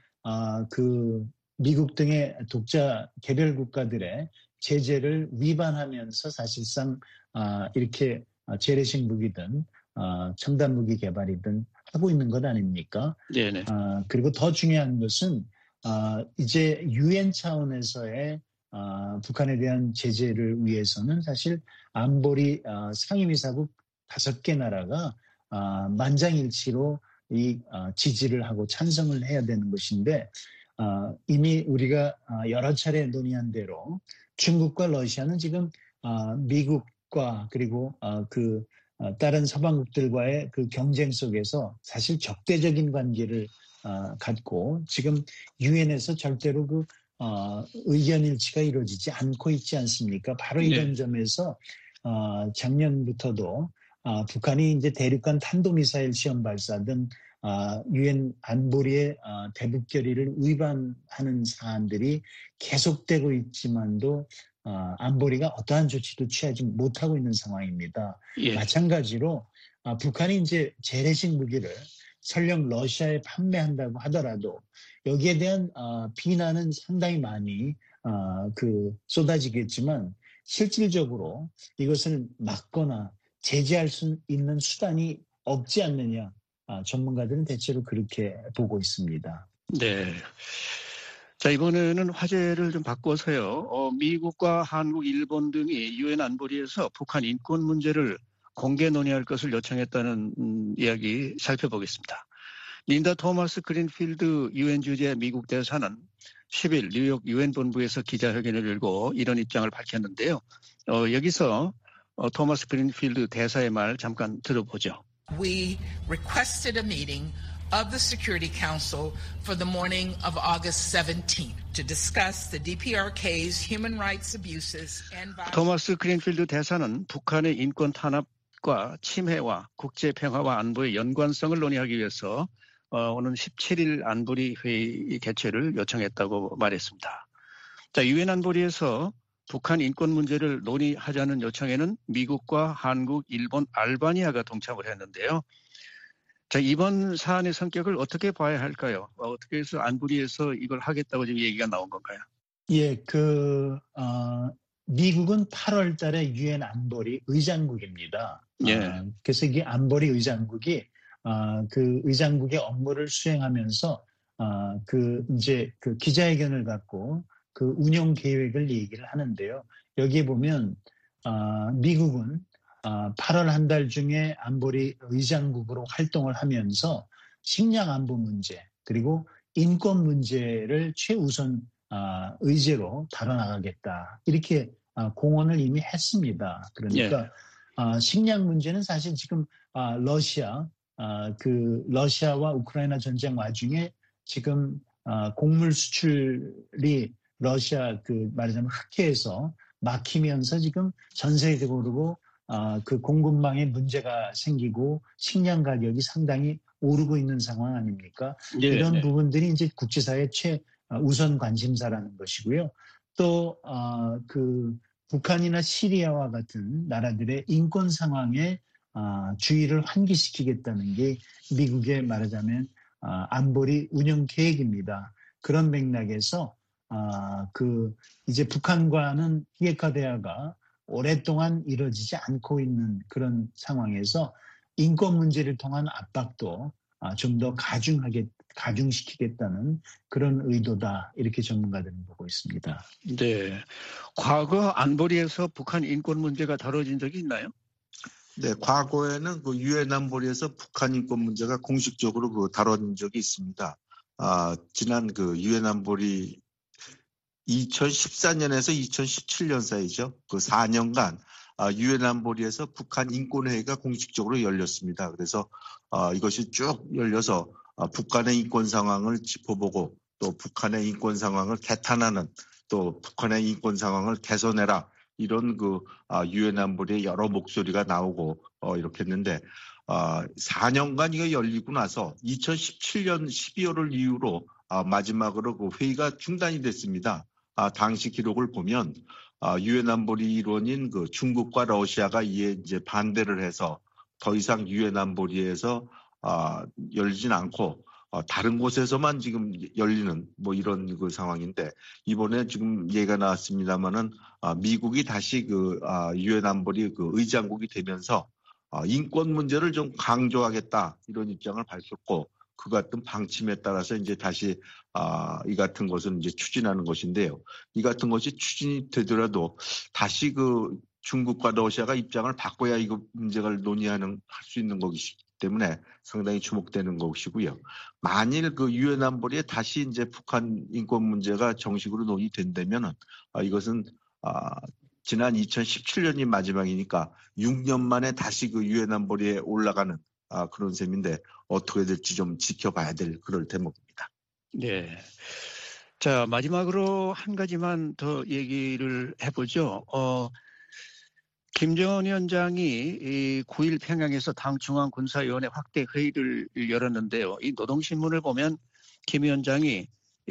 미국 등의 독자 개별 국가들의 제재를 위반하면서 사실상 이렇게 재래식 무기든 첨단 무기 개발이든 하고 있는 것 아닙니까? 네네. 그리고 더 중요한 것은 이제 유엔 차원에서의 북한에 대한 제재를 위해서는 사실 안보리 상임이사국 5개 나라가 만장일치로 지지를 하고 찬성을 해야 되는 것인데 이미 우리가 여러 차례 논의한 대로 중국과 러시아는 지금 미국과 그리고 다른 서방국들과의 그 경쟁 속에서 사실 적대적인 관계를 갖고 지금 유엔에서 절대로 의견 일치가 이루어지지 않고 있지 않습니까? 바로 이런 점에서 작년부터도 북한이 이제 대륙간 탄도미사일 시험 발사 등 유엔 안보리의 대북 결의를 위반하는 사안들이 계속되고 있지만도 안보리가 어떠한 조치도 취하지 못하고 있는 상황입니다. 예. 마찬가지로 북한이 이제 재래식 무기를 설령 러시아에 판매한다고 하더라도 여기에 대한 비난은 상당히 많이 쏟아지겠지만 실질적으로 이것을 막거나 제재할 수 있는 수단이 없지 않느냐. 전문가들은 대체로 그렇게 보고 있습니다. 네. 자, 이번에는 화제를 좀 바꿔서요. 미국과 한국, 일본 등이 유엔 안보리에서 북한 인권 문제를 공개 논의할 것을 요청했다는 이야기 살펴보겠습니다. 린다 토마스 그린필드 유엔 주재 미국 대사는 10일 뉴욕 유엔 본부에서 기자회견을 열고 이런 입장을 밝혔는데요. 여기서 토마스 그린필드 대사의 말 잠깐 들어보죠. We requested a meeting of the Security Council for the morning of August 17th to discuss the DPRK's human rights abuses and violations. 토마스 그린필드 대사는 북한의 인권 탄압과 침해와 국제 평화와 안보의 연관성을 논의하기 위해서 오는 17일 안보리 회의 개최를 요청했다고 말했습니다. 자, 유엔 안보리에서 북한 인권 문제를 논의하자는 요청에는 미국과 한국, 일본, 알바니아가 동참을 했는데요. 자, 이번 사안의 성격을 어떻게 봐야 할까요? 어떻게 해서 안보리에서 이걸 하겠다고 지금 얘기가 나온 건가요? 예, 미국은 8월 달에 유엔 안보리 의장국입니다. 예. 그래서 이게 안보리 의장국이 그 의장국의 업무를 수행하면서 이제 기자회견을 갖고 그 운영 계획을 얘기를 하는데요. 여기에 보면 미국은 8월 한 달 중에 안보리 의장국으로 활동을 하면서 식량 안보 문제 그리고 인권 문제를 최우선 의제로 다뤄나가겠다. 이렇게 공언을 이미 했습니다. 그러니까 식량 문제는 사실 지금 러시아와 우크라이나 전쟁 와중에 지금 곡물 수출이 러시아 말하자면 흑해에서 막히면서 지금 전 세계적으로 그 공급망에 문제가 생기고 식량 가격이 상당히 오르고 있는 상황 아닙니까? 이런 부분들이 이제 국제사회의 최우선 관심사라는 것이고요. 또 북한이나 시리아와 같은 나라들의 인권 상황에 주의를 환기시키겠다는 게 미국의 말하자면 안보리 운영 계획입니다. 그런 맥락에서 이제 북한과는 비핵화 대화가 오랫동안 이루어지지 않고 있는 그런 상황에서 인권 문제를 통한 압박도 좀 더 가중시키겠다는 그런 의도다. 이렇게 전문가들은 보고 있습니다. 네. 과거 안보리에서 북한 인권 문제가 다뤄진 적이 있나요? 네, 과거에는 유엔 안보리에서 북한 인권 문제가 공식적으로 다뤄진 적이 있습니다. 지난 유엔 안보리 2014년에서 2017년 사이죠. 4년간 유엔 안보리에서 북한 인권회의가 공식적으로 열렸습니다. 그래서 이것이 쭉 열려서 북한의 인권 상황을 짚어보고 또 북한의 인권 상황을 개탄하는 또 북한의 인권 상황을 개선해라 이런 유엔 안보리의 여러 목소리가 나오고 이렇게 했는데 4년간 이거 열리고 나서 2017년 12월을 이후로 마지막으로 회의가 중단이 됐습니다. 당시 기록을 보면 유엔 안보리 일원인 중국과 러시아가 이에 이제 반대를 해서 더 이상 유엔 안보리에서 열리진 않고 다른 곳에서만 지금 열리는 이런 상황인데 이번에 지금 얘기가 나왔습니다만은 미국이 다시 유엔 안보리 의장국이 되면서 인권 문제를 좀 강조하겠다 이런 입장을 밝혔고 그 같은 방침에 따라서 이제 다시 이 같은 것은 이제 추진하는 것인데요. 이 같은 것이 추진이 되더라도 다시 중국과 러시아가 입장을 바꿔야 이거 문제를 할 수 있는 때문에 상당히 주목되는 것이고요. 만일 그 유엔 안보리에 다시 이제 북한 인권 문제가 정식으로 논의된다면은 이것은 지난 2017년이 마지막이니까 6년 만에 다시 그 유엔 안보리에 올라가는 그런 셈인데 어떻게 될지 좀 지켜봐야 될 그럴 대목입니다. 네. 자, 마지막으로 한 가지만 더 얘기를 해보죠. 김정은 위원장이 9일 평양에서 당 중앙군사위원회 확대 회의를 열었는데요. 이 노동신문을 보면 김 위원장이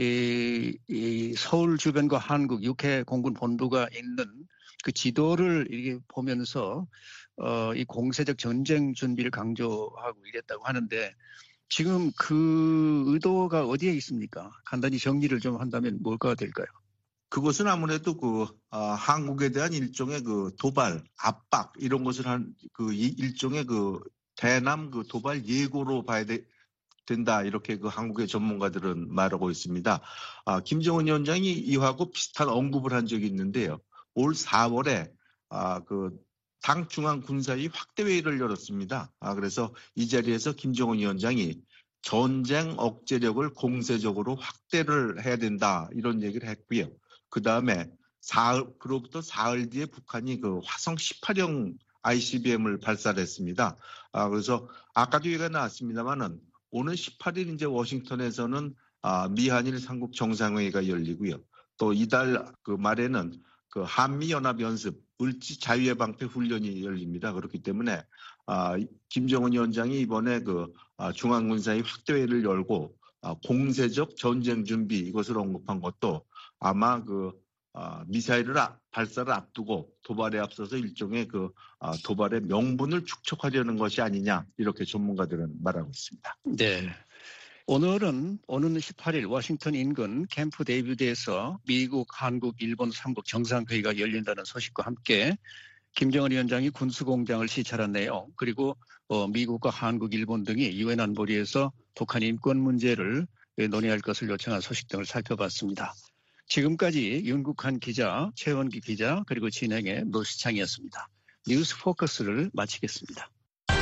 이 서울 주변과 한국 육해 공군 본부가 있는 그 지도를 이렇게 보면서 이 공세적 전쟁 준비를 강조하고 이랬다고 하는데 지금 그 의도가 어디에 있습니까? 간단히 정리를 좀 한다면 뭘까 될까요? 그것은 아무래도 한국에 대한 일종의 그 도발, 압박 이런 것을 한 그 일종의 그 대남 그 도발 예고로 봐야 된다 이렇게 그 한국의 전문가들은 말하고 있습니다. 김정은 위원장이 이하고 비슷한 언급을 한 적이 있는데요. 올 4월에 그 당 중앙군사위 확대회의를 열었습니다. 그래서 이 자리에서 김정은 위원장이 전쟁 억제력을 공세적으로 확대를 해야 된다 이런 얘기를 했고요. 그 다음에 그로부터 사흘 뒤에 북한이 그 화성 18형 ICBM을 발사를 했습니다. 그래서 아까도 얘기가 나왔습니다만은 오늘 18일 이제 워싱턴에서는 미한일 삼국 정상회의가 열리고요. 또 이달 그 말에는 그 한미연합연습 을지 자유의 방패 훈련이 열립니다. 그렇기 때문에 김정은 위원장이 이번에 그 중앙군사위 확대회의를 열고 공세적 전쟁 준비 이것을 언급한 것도 아마 그 미사일을 발사를 앞두고 도발에 앞서서 일종의 그 도발의 명분을 축적하려는 것이 아니냐 이렇게 전문가들은 말하고 있습니다. 네. 오늘은 오는 18일 워싱턴 인근 캠프 데이비드에서 미국, 한국, 일본 3국 정상회의가 열린다는 소식과 함께 김정은 위원장이 군수공장을 시찰한 내용 그리고 미국과 한국, 일본 등이 유엔 안보리에서 북한 인권 문제를 논의할 것을 요청한 소식 등을 살펴봤습니다. 지금까지 윤국한 기자, 최원기 기자 그리고 진행의 노시창이었습니다. 뉴스 포커스를 마치겠습니다.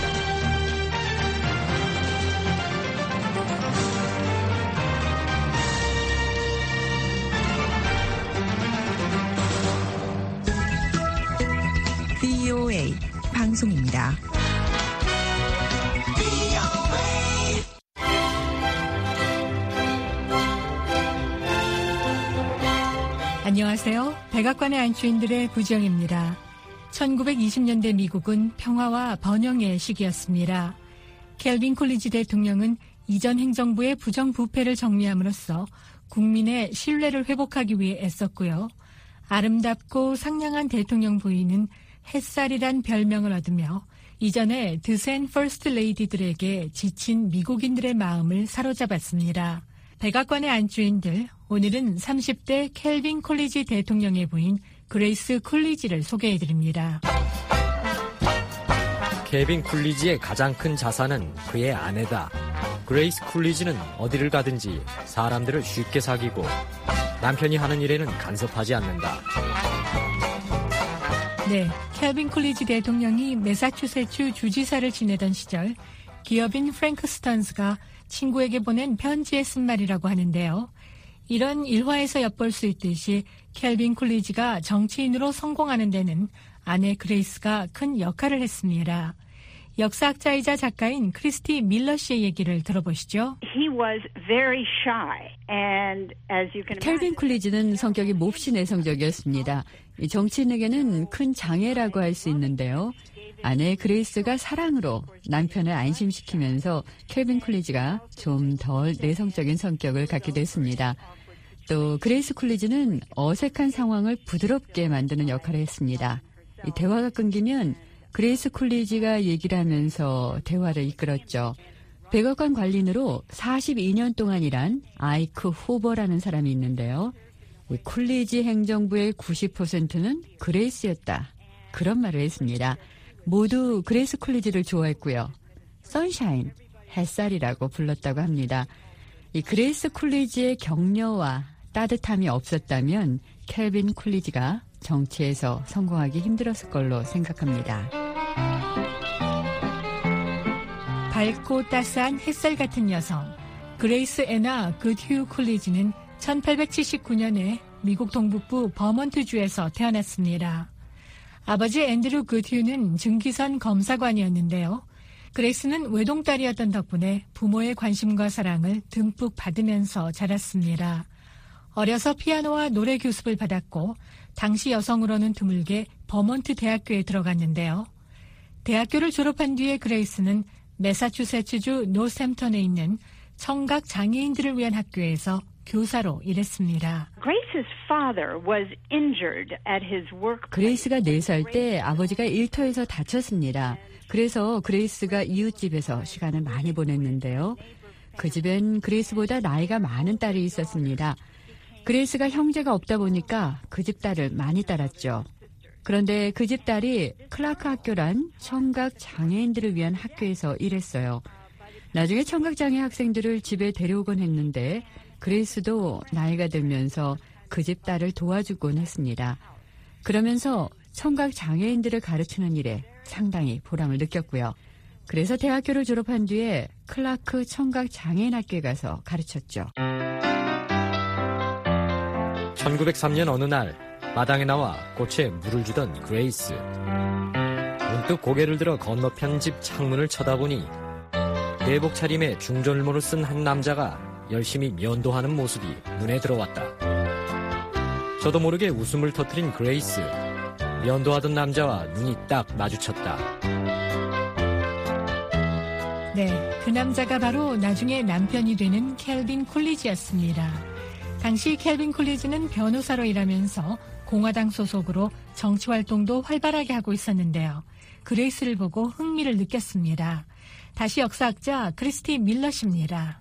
VOA 방송입니다. 안녕하세요. 백악관의 안주인들의 구정입니다. 1920년대 미국은 평화와 번영의 시기였습니다. 켈빈 콜리지 대통령은 이전 행정부의 부정부패를 정리함으로써 국민의 신뢰를 회복하기 위해 애썼고요. 아름답고 상냥한 대통령 부인은 햇살이란 별명을 얻으며 이전에 드센 퍼스트 레이디들에게 지친 미국인들의 마음을 사로잡았습니다. 백악관의 안주인들, 오늘은 30대 켈빈 콜리지 대통령의 부인 그레이스 콜리지를 소개해드립니다. 켈빈 콜리지의 가장 큰 자산은 그의 아내다. 그레이스 콜리지는 어디를 가든지 사람들을 쉽게 사귀고 남편이 하는 일에는 간섭하지 않는다. 네, 켈빈 콜리지 대통령이 매사추세츠 주지사를 지내던 시절 기업인 프랭크 스턴스가 친구에게 보낸 편지에 쓴 말이라고 하는데요. 이런 일화에서 엿볼 수 있듯이 켈빈 콜리지가 정치인으로 성공하는 데는 아내 그레이스가 큰 역할을 했습니다. 역사학자이자 작가인 크리스티 밀러 씨의 얘기를 들어보시죠. 켈빈 콜리지는 성격이 몹시 내성적이었습니다. 정치인에게는 큰 장애라고 할 수 있는데요. 아내 그레이스가 사랑으로 남편을 안심시키면서 켈빈 콜리지가 좀 덜 내성적인 성격을 갖게 됐습니다. 또 그레이스 콜리지는 어색한 상황을 부드럽게 만드는 역할을 했습니다. 이 대화가 끊기면 그레이스 콜리지가 얘기를 하면서 대화를 이끌었죠. 백악관 관리인으로 42년 동안 일한 아이크 호버라는 사람이 있는데요. 이 콜리지 행정부의 90%는 그레이스였다. 그런 말을 했습니다. 모두 그레이스 콜리지를 좋아했고요. 선샤인, 햇살이라고 불렀다고 합니다. 이 그레이스 콜리지의 격려와 따뜻함이 없었다면 켈빈 콜리지가 정치에서 성공하기 힘들었을 걸로 생각합니다. 밝고 따스한 햇살 같은 여성 그레이스 애나 굿휴 쿨리지는 1879년에 미국 동북부 버먼트주에서 태어났습니다. 아버지 앤드루 굿휴는 증기선 검사관이었는데요. 그레이스는 외동딸이었던 덕분에 부모의 관심과 사랑을 듬뿍 받으면서 자랐습니다. 어려서 피아노와 노래 교습을 받았고 당시 여성으로는 드물게 버먼트 대학교에 들어갔는데요. 대학교를 졸업한 뒤에 그레이스는 매사추세츠주 노스햄턴에 있는 청각 장애인들을 위한 학교에서 교사로 일했습니다. 그레이스가 4살 때 아버지가 일터에서 다쳤습니다. 그래서 그레이스가 이웃집에서 시간을 많이 보냈는데요. 그 집엔 그레이스보다 나이가 많은 딸이 있었습니다. 그레이스가 형제가 없다 보니까 그 집 딸을 많이 따랐죠. 그런데 그 집 딸이 클라크 학교란 청각 장애인들을 위한 학교에서 일했어요. 나중에 청각장애 학생들을 집에 데려오곤 했는데 그레이스도 나이가 들면서 그 집 딸을 도와주곤 했습니다. 그러면서 청각장애인들을 가르치는 일에 상당히 보람을 느꼈고요. 그래서 대학교를 졸업한 뒤에 클라크 청각장애인학교에 가서 가르쳤죠. 1903년 어느 날 마당에 나와 꽃에 물을 주던 그레이스. 문득 고개를 들어 건너편 집 창문을 쳐다보니 내복 차림에 중절모를 쓴 한 남자가 열심히 면도하는 모습이 눈에 들어왔다. 저도 모르게 웃음을 터뜨린 그레이스. 면도하던 남자와 눈이 딱 마주쳤다. 네, 그 남자가 바로 나중에 남편이 되는 켈빈 쿨리지였습니다. 당시 켈빈 쿨리지는 변호사로 일하면서 공화당 소속으로 정치활동도 활발하게 하고 있었는데요. 그레이스를 보고 흥미를 느꼈습니다. 다시 역사학자 크리스티 밀러 씨입니다.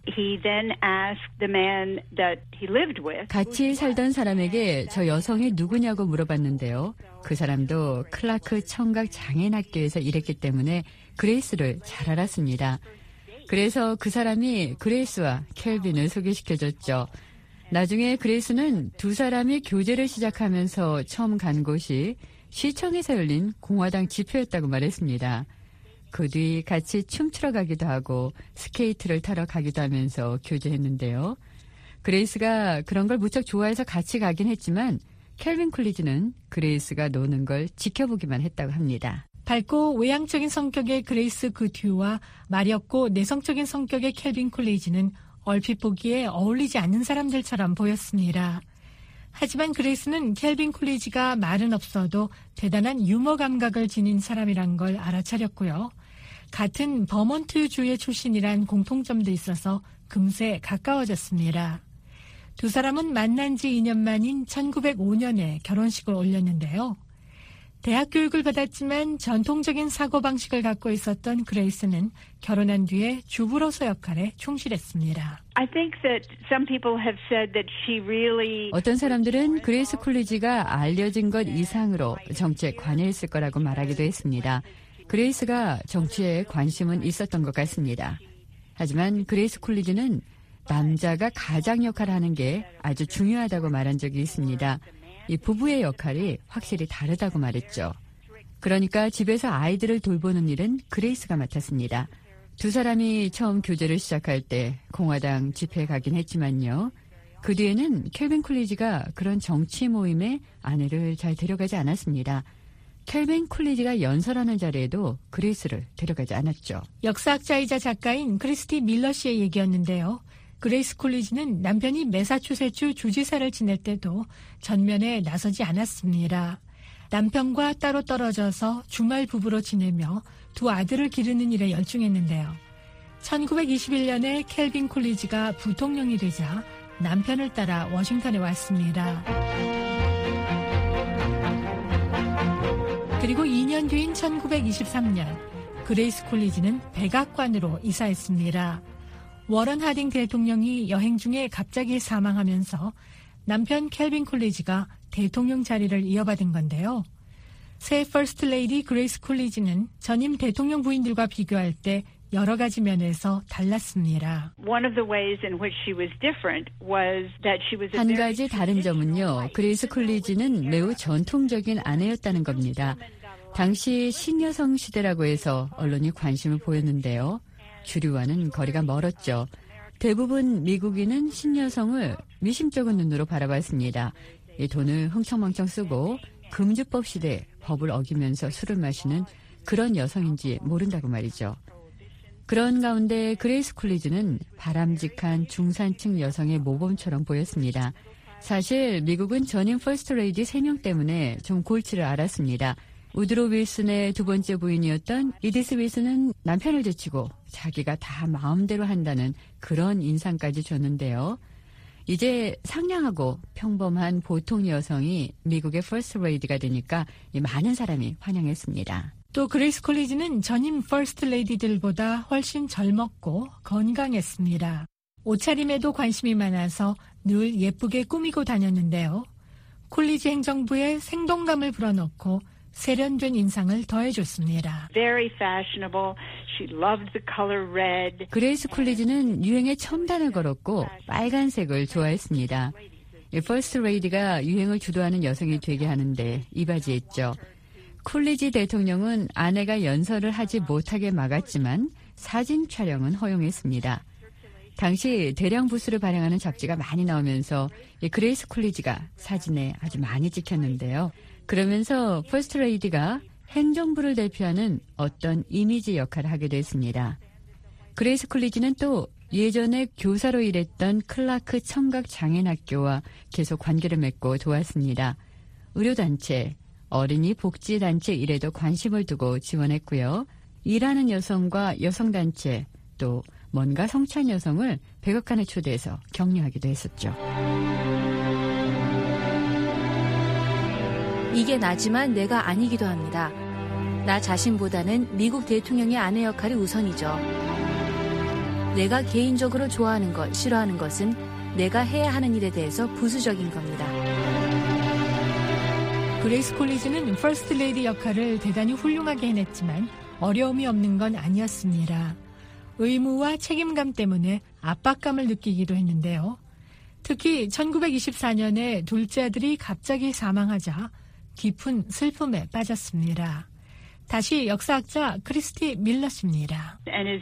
같이 살던 사람에게 저 여성이 누구냐고 물어봤는데요. 그 사람도 클라크 청각장애인학교에서 일했기 때문에 그레이스를 잘 알았습니다. 그래서 그 사람이 그레이스와 켈빈을 소개시켜줬죠. 나중에 그레이스는 두 사람이 교제를 시작하면서 처음 간 곳이 시청에서 열린 공화당 집회였다고 말했습니다. 그 뒤 같이 춤추러 가기도 하고 스케이트를 타러 가기도 하면서 교제했는데요. 그레이스가 그런 걸 무척 좋아해서 같이 가긴 했지만 켈빈 쿨리지는 그레이스가 노는 걸 지켜보기만 했다고 합니다. 밝고 외향적인 성격의 그레이스 굿휴와 마렵고 내성적인 성격의 켈빈 쿨리지는 얼핏 보기에 어울리지 않는 사람들처럼 보였습니다. 하지만 그레이스는 켈빈 쿨리지가 말은 없어도 대단한 유머 감각을 지닌 사람이란 걸 알아차렸고요. 같은 버먼트주의 출신이란 공통점도 있어서 금세 가까워졌습니다. 두 사람은 만난 지 2년 만인 1905년에 결혼식을 올렸는데요. 대학 교육을 받았지만 전통적인 사고방식을 갖고 있었던 그레이스는 결혼한 뒤에 주부로서 역할에 충실했습니다. 어떤 사람들은 그레이스 쿨리지가 알려진 것 이상으로 정치에 관여했을 거라고 말하기도 했습니다. 그레이스가 정치에 관심은 있었던 것 같습니다. 하지만 그레이스 쿨리지는 남자가 가장 역할을 하는 게 아주 중요하다고 말한 적이 있습니다. 이 부부의 역할이 확실히 다르다고 말했죠. 그러니까 집에서 아이들을 돌보는 일은 그레이스가 맡았습니다. 두 사람이 처음 교제를 시작할 때 공화당 집회에 가긴 했지만요. 그 뒤에는 켈빈 쿨리지가 그런 정치 모임에 아내를 잘 데려가지 않았습니다. 켈빈 쿨리지가 연설하는 자리에도 그레이스를 데려가지 않았죠. 역사학자이자 작가인 크리스티 밀러 씨의 얘기였는데요. 그레이스 쿨리지는 남편이 매사추세츠 주지사를 지낼 때도 전면에 나서지 않았습니다. 남편과 따로 떨어져서 주말 부부로 지내며 두 아들을 기르는 일에 열중했는데요. 1921년에 켈빈 쿨리지가 부통령이 되자 남편을 따라 워싱턴에 왔습니다. 그리고 2년 뒤인 1923년 그레이스 쿨리지는 백악관으로 이사했습니다. 워런 하딩 대통령이 여행 중에 갑자기 사망하면서 남편 켈빈 쿨리지가 대통령 자리를 이어받은 건데요. 새 퍼스트 레이디 그레이스 쿨리지는 전임 대통령 부인들과 비교할 때 여러 가지 면에서 달랐습니다. 한 가지 다른 점은요. 그레이스 쿨리지는 매우 전통적인 아내였다는 겁니다. 당시 신여성 시대라고 해서 언론이 관심을 보였는데요. 주류와는 거리가 멀었죠. 대부분 미국인은 신여성을 미심쩍은 눈으로 바라봤습니다. 이 돈을 흥청망청 쓰고 금주법 시대에 법을 어기면서 술을 마시는 그런 여성인지 모른다고 말이죠. 그런 가운데 그레이스 쿨리지는 바람직한 중산층 여성의 모범처럼 보였습니다. 사실 미국은 전임 퍼스트 레이디 3명 때문에 좀 골치를 앓았습니다. 우드로 윌슨의 두 번째 부인이었던 이디스 윌슨은 남편을 제치고 자기가 다 마음대로 한다는 그런 인상까지 줬는데요. 이제 상냥하고 평범한 보통 여성이 미국의 퍼스트 레이디가 되니까 많은 사람이 환영했습니다. 또 그레이스 쿨리지는 전임 퍼스트 레이디들보다 훨씬 젊었고 건강했습니다. 옷차림에도 관심이 많아서 늘 예쁘게 꾸미고 다녔는데요. 쿨리지 행정부에 생동감을 불어넣고 세련된 인상을 더해줬습니다. Very fashionable. She loved the color red. 그레이스 쿨리지는 유행에 첨단을 걸었고 빨간색을 좋아했습니다. 퍼스트 레이디가 유행을 주도하는 여성이 되게 하는데 이바지했죠. 쿨리지 대통령은 아내가 연설을 하지 못하게 막았지만 사진 촬영은 허용했습니다. 당시 대량 부수를 발행하는 잡지가 많이 나오면서 그레이스 쿨리지가 사진에 아주 많이 찍혔는데요. 그러면서 퍼스트 레이디가 행정부를 대표하는 어떤 이미지 역할을 하게 됐습니다. 그레이스 쿨리지는 또 예전에 교사로 일했던 클라크 청각장애인학교와 계속 관계를 맺고 도왔습니다. 의료단체, 어린이 복지단체 일에도 관심을 두고 지원했고요. 일하는 여성과 여성단체, 또 뭔가 성찬 여성을 백악관에 초대해서 격려하기도 했었죠. 이게 나지만 내가 아니기도 합니다. 나 자신보다는 미국 대통령의 아내 역할이 우선이죠. 내가 개인적으로 좋아하는 것, 싫어하는 것은 내가 해야 하는 일에 대해서 부수적인 겁니다. 그레이스 쿨리지는 퍼스트 레이디 역할을 대단히 훌륭하게 해냈지만 어려움이 없는 건 아니었습니다. 의무와 책임감 때문에 압박감을 느끼기도 했는데요. 특히 1924년에 둘째 아들이 갑자기 사망하자 깊은 슬픔에 빠졌습니다. 다시 역사학자 크리스티 밀러 씨입니다.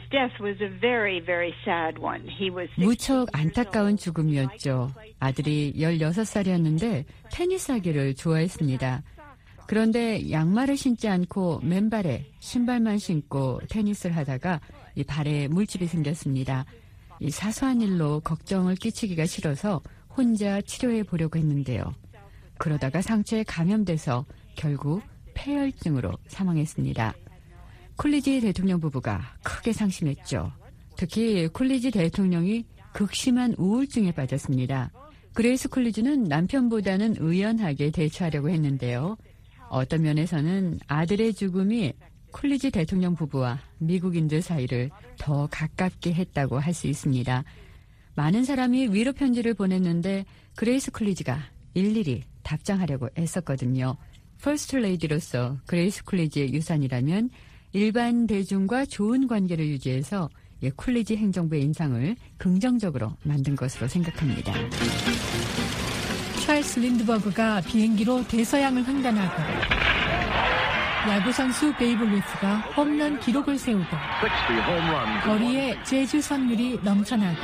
무척 안타까운 죽음이었죠. 아들이 16살이었는데 테니스하기를 좋아했습니다. 그런데 양말을 신지 않고 맨발에 신발만 신고 테니스를 하다가 이 발에 물집이 생겼습니다. 이 사소한 일로 걱정을 끼치기가 싫어서 혼자 치료해 보려고 했는데요. 그러다가 상처에 감염돼서 결국 폐혈증으로 사망했습니다. 쿨리지 대통령 부부가 크게 상심했죠. 특히 쿨리지 대통령이 극심한 우울증에 빠졌습니다. 그레이스 쿨리지는 남편보다는 의연하게 대처하려고 했는데요. 어떤 면에서는 아들의 죽음이 쿨리지 대통령 부부와 미국인들 사이를 더 가깝게 했다고 할 수 있습니다. 많은 사람이 위로 편지를 보냈는데 그레이스 쿨리지가 일일이 답장하려고 애썼거든요. 퍼스트 레이디로서 그레이스 쿨리지의 유산이라면 일반 대중과 좋은 관계를 유지해서 쿨리지 행정부의 인상을 긍정적으로 만든 것으로 생각합니다. 찰스 린드버그가 비행기로 대서양을 횡단하고 야구선수 베이브 루스가 홈런 기록을 세우고 거리에 제주 선물이 넘쳐나고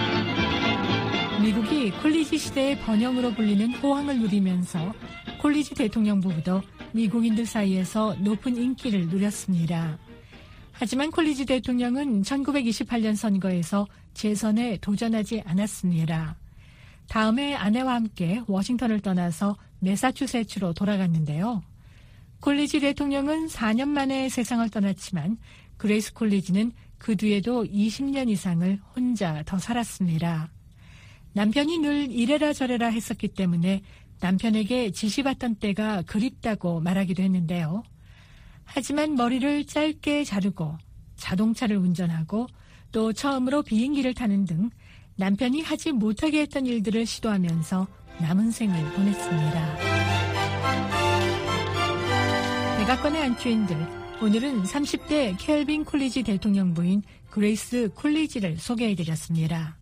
미국이 쿨리지 시대의 번영으로 불리는 호황을 누리면서 쿨리지 대통령 부부도 미국인들 사이에서 높은 인기를 누렸습니다. 하지만 쿨리지 대통령은 1928년 선거에서 재선에 도전하지 않았습니다. 다음해 아내와 함께 워싱턴을 떠나서 매사추세츠로 돌아갔는데요. 쿨리지 대통령은 4년 만에 세상을 떠났지만 그레이스 쿨리지는 그 뒤에도 20년 이상을 혼자 더 살았습니다. 남편이 늘 이래라 저래라 했었기 때문에 남편에게 지시받던 때가 그립다고 말하기도 했는데요. 하지만 머리를 짧게 자르고 자동차를 운전하고 또 처음으로 비행기를 타는 등 남편이 하지 못하게 했던 일들을 시도하면서 남은 생을 보냈습니다. 백악관의 안주인들, 오늘은 30대 켈빈 쿨리지 대통령 부인 그레이스 쿨리지를 소개해드렸습니다.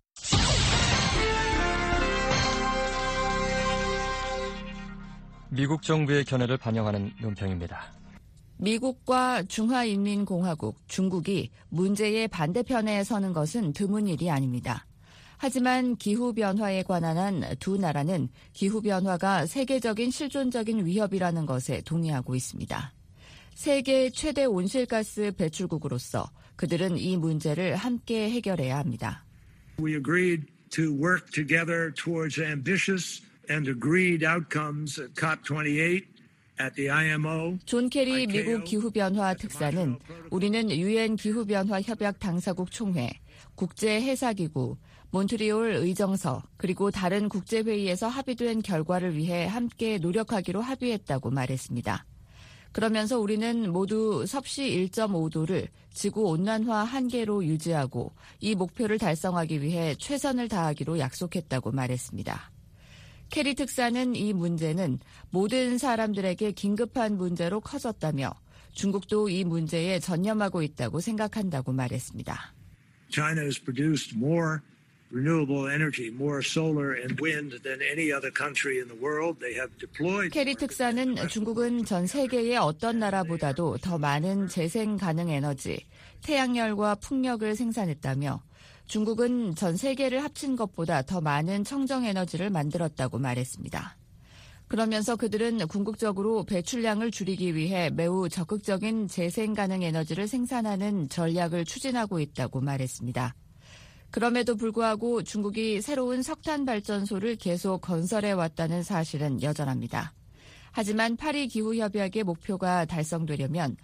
미국 정부의 견해를 반영하는 논평입니다. 미국과 중화인민공화국, 중국이 문제의 반대편에 서는 것은 드문 일이 아닙니다. 하지만 기후변화에 관한 한 두 나라는 기후변화가 세계적인 실존적인 위협이라는 것에 동의하고 있습니다. 세계 최대 온실가스 배출국으로서 그들은 이 문제를 함께 해결해야 합니다. We agreed to work together towards ambitious and agreed outcomes at COP28 at the IMO. 존 케리 미국 기후변화 특사는 우리는 유엔 기후변화 협약 당사국 총회, 국제해사기구, 몬트리올 의정서 그리고 다른 국제회의에서 합의된 결과를 위해 함께 노력하기로 합의했다고 말했습니다. 그러면서 우리는 모두 섭씨 1.5도를 지구온난화 한계로 유지하고 이 목표를 달성하기 위해 최선을 다하기로 약속했다고 말했습니다. 케리 특사는 이 문제는 모든 사람들에게 긴급한 문제로 커졌다며 중국도 이 문제에 전념하고 있다고 생각한다고 말했습니다. China has produced more renewable energy, more solar and wind than any other country in the world. They have deployed. 케리 특사는 중국은 전 세계의 어떤 나라보다도 더 많은 재생 가능 에너지, 태양열과 풍력을 생산했다며 중국은 전 세계를 합친 것보다 더 많은 청정 에너지를 만들었다고 말했습니다. 그러면서 그들은 궁극적으로 배출량을 줄이기 위해 매우 적극적인 재생 가능 에너지를 생산하는 전략을 추진하고 있다고 말했습니다. 그럼에도 불구하고 중국이 새로운 석탄 발전소를 계속 건설해 왔다는 사실은 여전합니다. 하지만 파리 기후협약의 목표가 달성되려면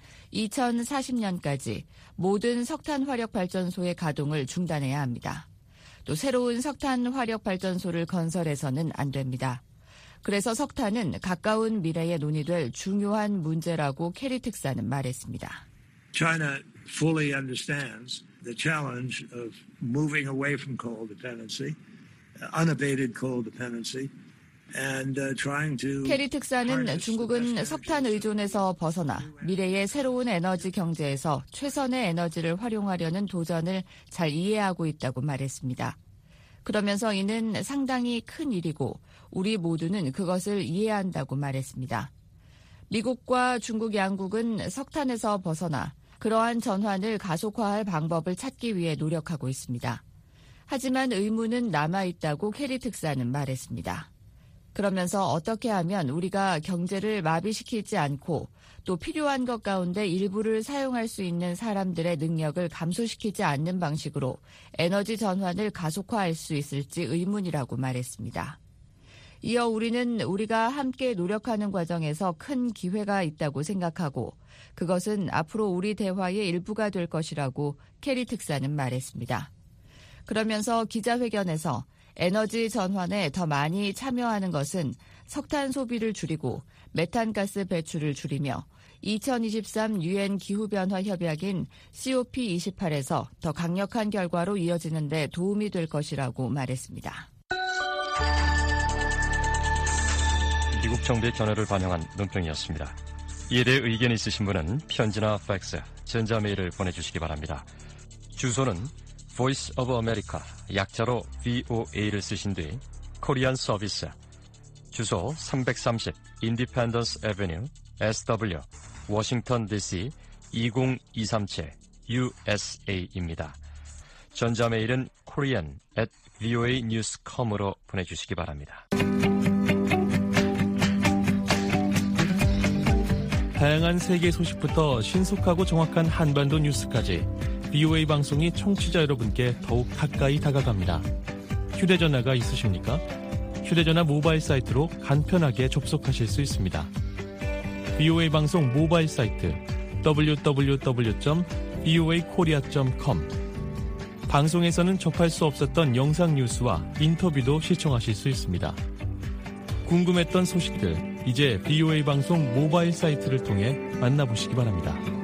2040년까지 모든 석탄 화력 발전소의 가동을 중단해야 합니다. 또 새로운 석탄 화력 발전소를 건설해서는 안 됩니다. 그래서 석탄은 가까운 미래에 논의될 중요한 문제라고 케리 특사는 말했습니다. China fully understands the challenge of moving away from coal dependency, unabated coal dependency, and trying to. 케리 특사는 중국은 석탄 의존에서 벗어나 미래의 새로운 에너지 경제에서 최선의 에너지를 활용하려는 도전을 잘 이해하고 있다고 말했습니다. 그러면서 이는 상당히 큰 일이고 우리 모두는 그것을 이해한다고 말했습니다. 미국과 중국 양국은 석탄에서 벗어나 그러한 전환을 가속화할 방법을 찾기 위해 노력하고 있습니다. 하지만 의문은 남아있다고 케리 특사는 말했습니다. 그러면서 어떻게 하면 우리가 경제를 마비시키지 않고 또 필요한 것 가운데 일부를 사용할 수 있는 사람들의 능력을 감소시키지 않는 방식으로 에너지 전환을 가속화할 수 있을지 의문이라고 말했습니다. 이어 우리는 우리가 함께 노력하는 과정에서 큰 기회가 있다고 생각하고 그것은 앞으로 우리 대화의 일부가 될 것이라고 케리 특사는 말했습니다. 그러면서 기자회견에서 에너지 전환에 더 많이 참여하는 것은 석탄 소비를 줄이고 메탄가스 배출을 줄이며 2023 유엔 기후변화 협약인 COP28에서 더 강력한 결과로 이어지는 데 도움이 될 것이라고 말했습니다. 미국 정부의 견해를 반영한 논평이었습니다. 이에 대해 의견이 있으신 분은 편지나 팩스, 전자메일을 보내주시기 바랍니다. 주소는 Voice of America, 약자로 VOA를 쓰신 뒤 코리안 서비스, 주소 330 Independence Avenue, SW, 워싱턴 DC 20237 USA입니다. 전자메일은 korean@voanews.com으로 보내주시기 바랍니다. 다양한 세계 소식부터 신속하고 정확한 한반도 뉴스까지 VOA 방송이 청취자 여러분께 더욱 가까이 다가갑니다. 휴대전화가 있으십니까? 휴대전화 모바일 사이트로 간편하게 접속하실 수 있습니다. VOA 방송 모바일 사이트 www.voakorea.com. 방송에서는 접할 수 없었던 영상 뉴스와 인터뷰도 시청하실 수 있습니다. 궁금했던 소식들, 이제 VOA 방송 모바일 사이트를 통해 만나보시기 바랍니다.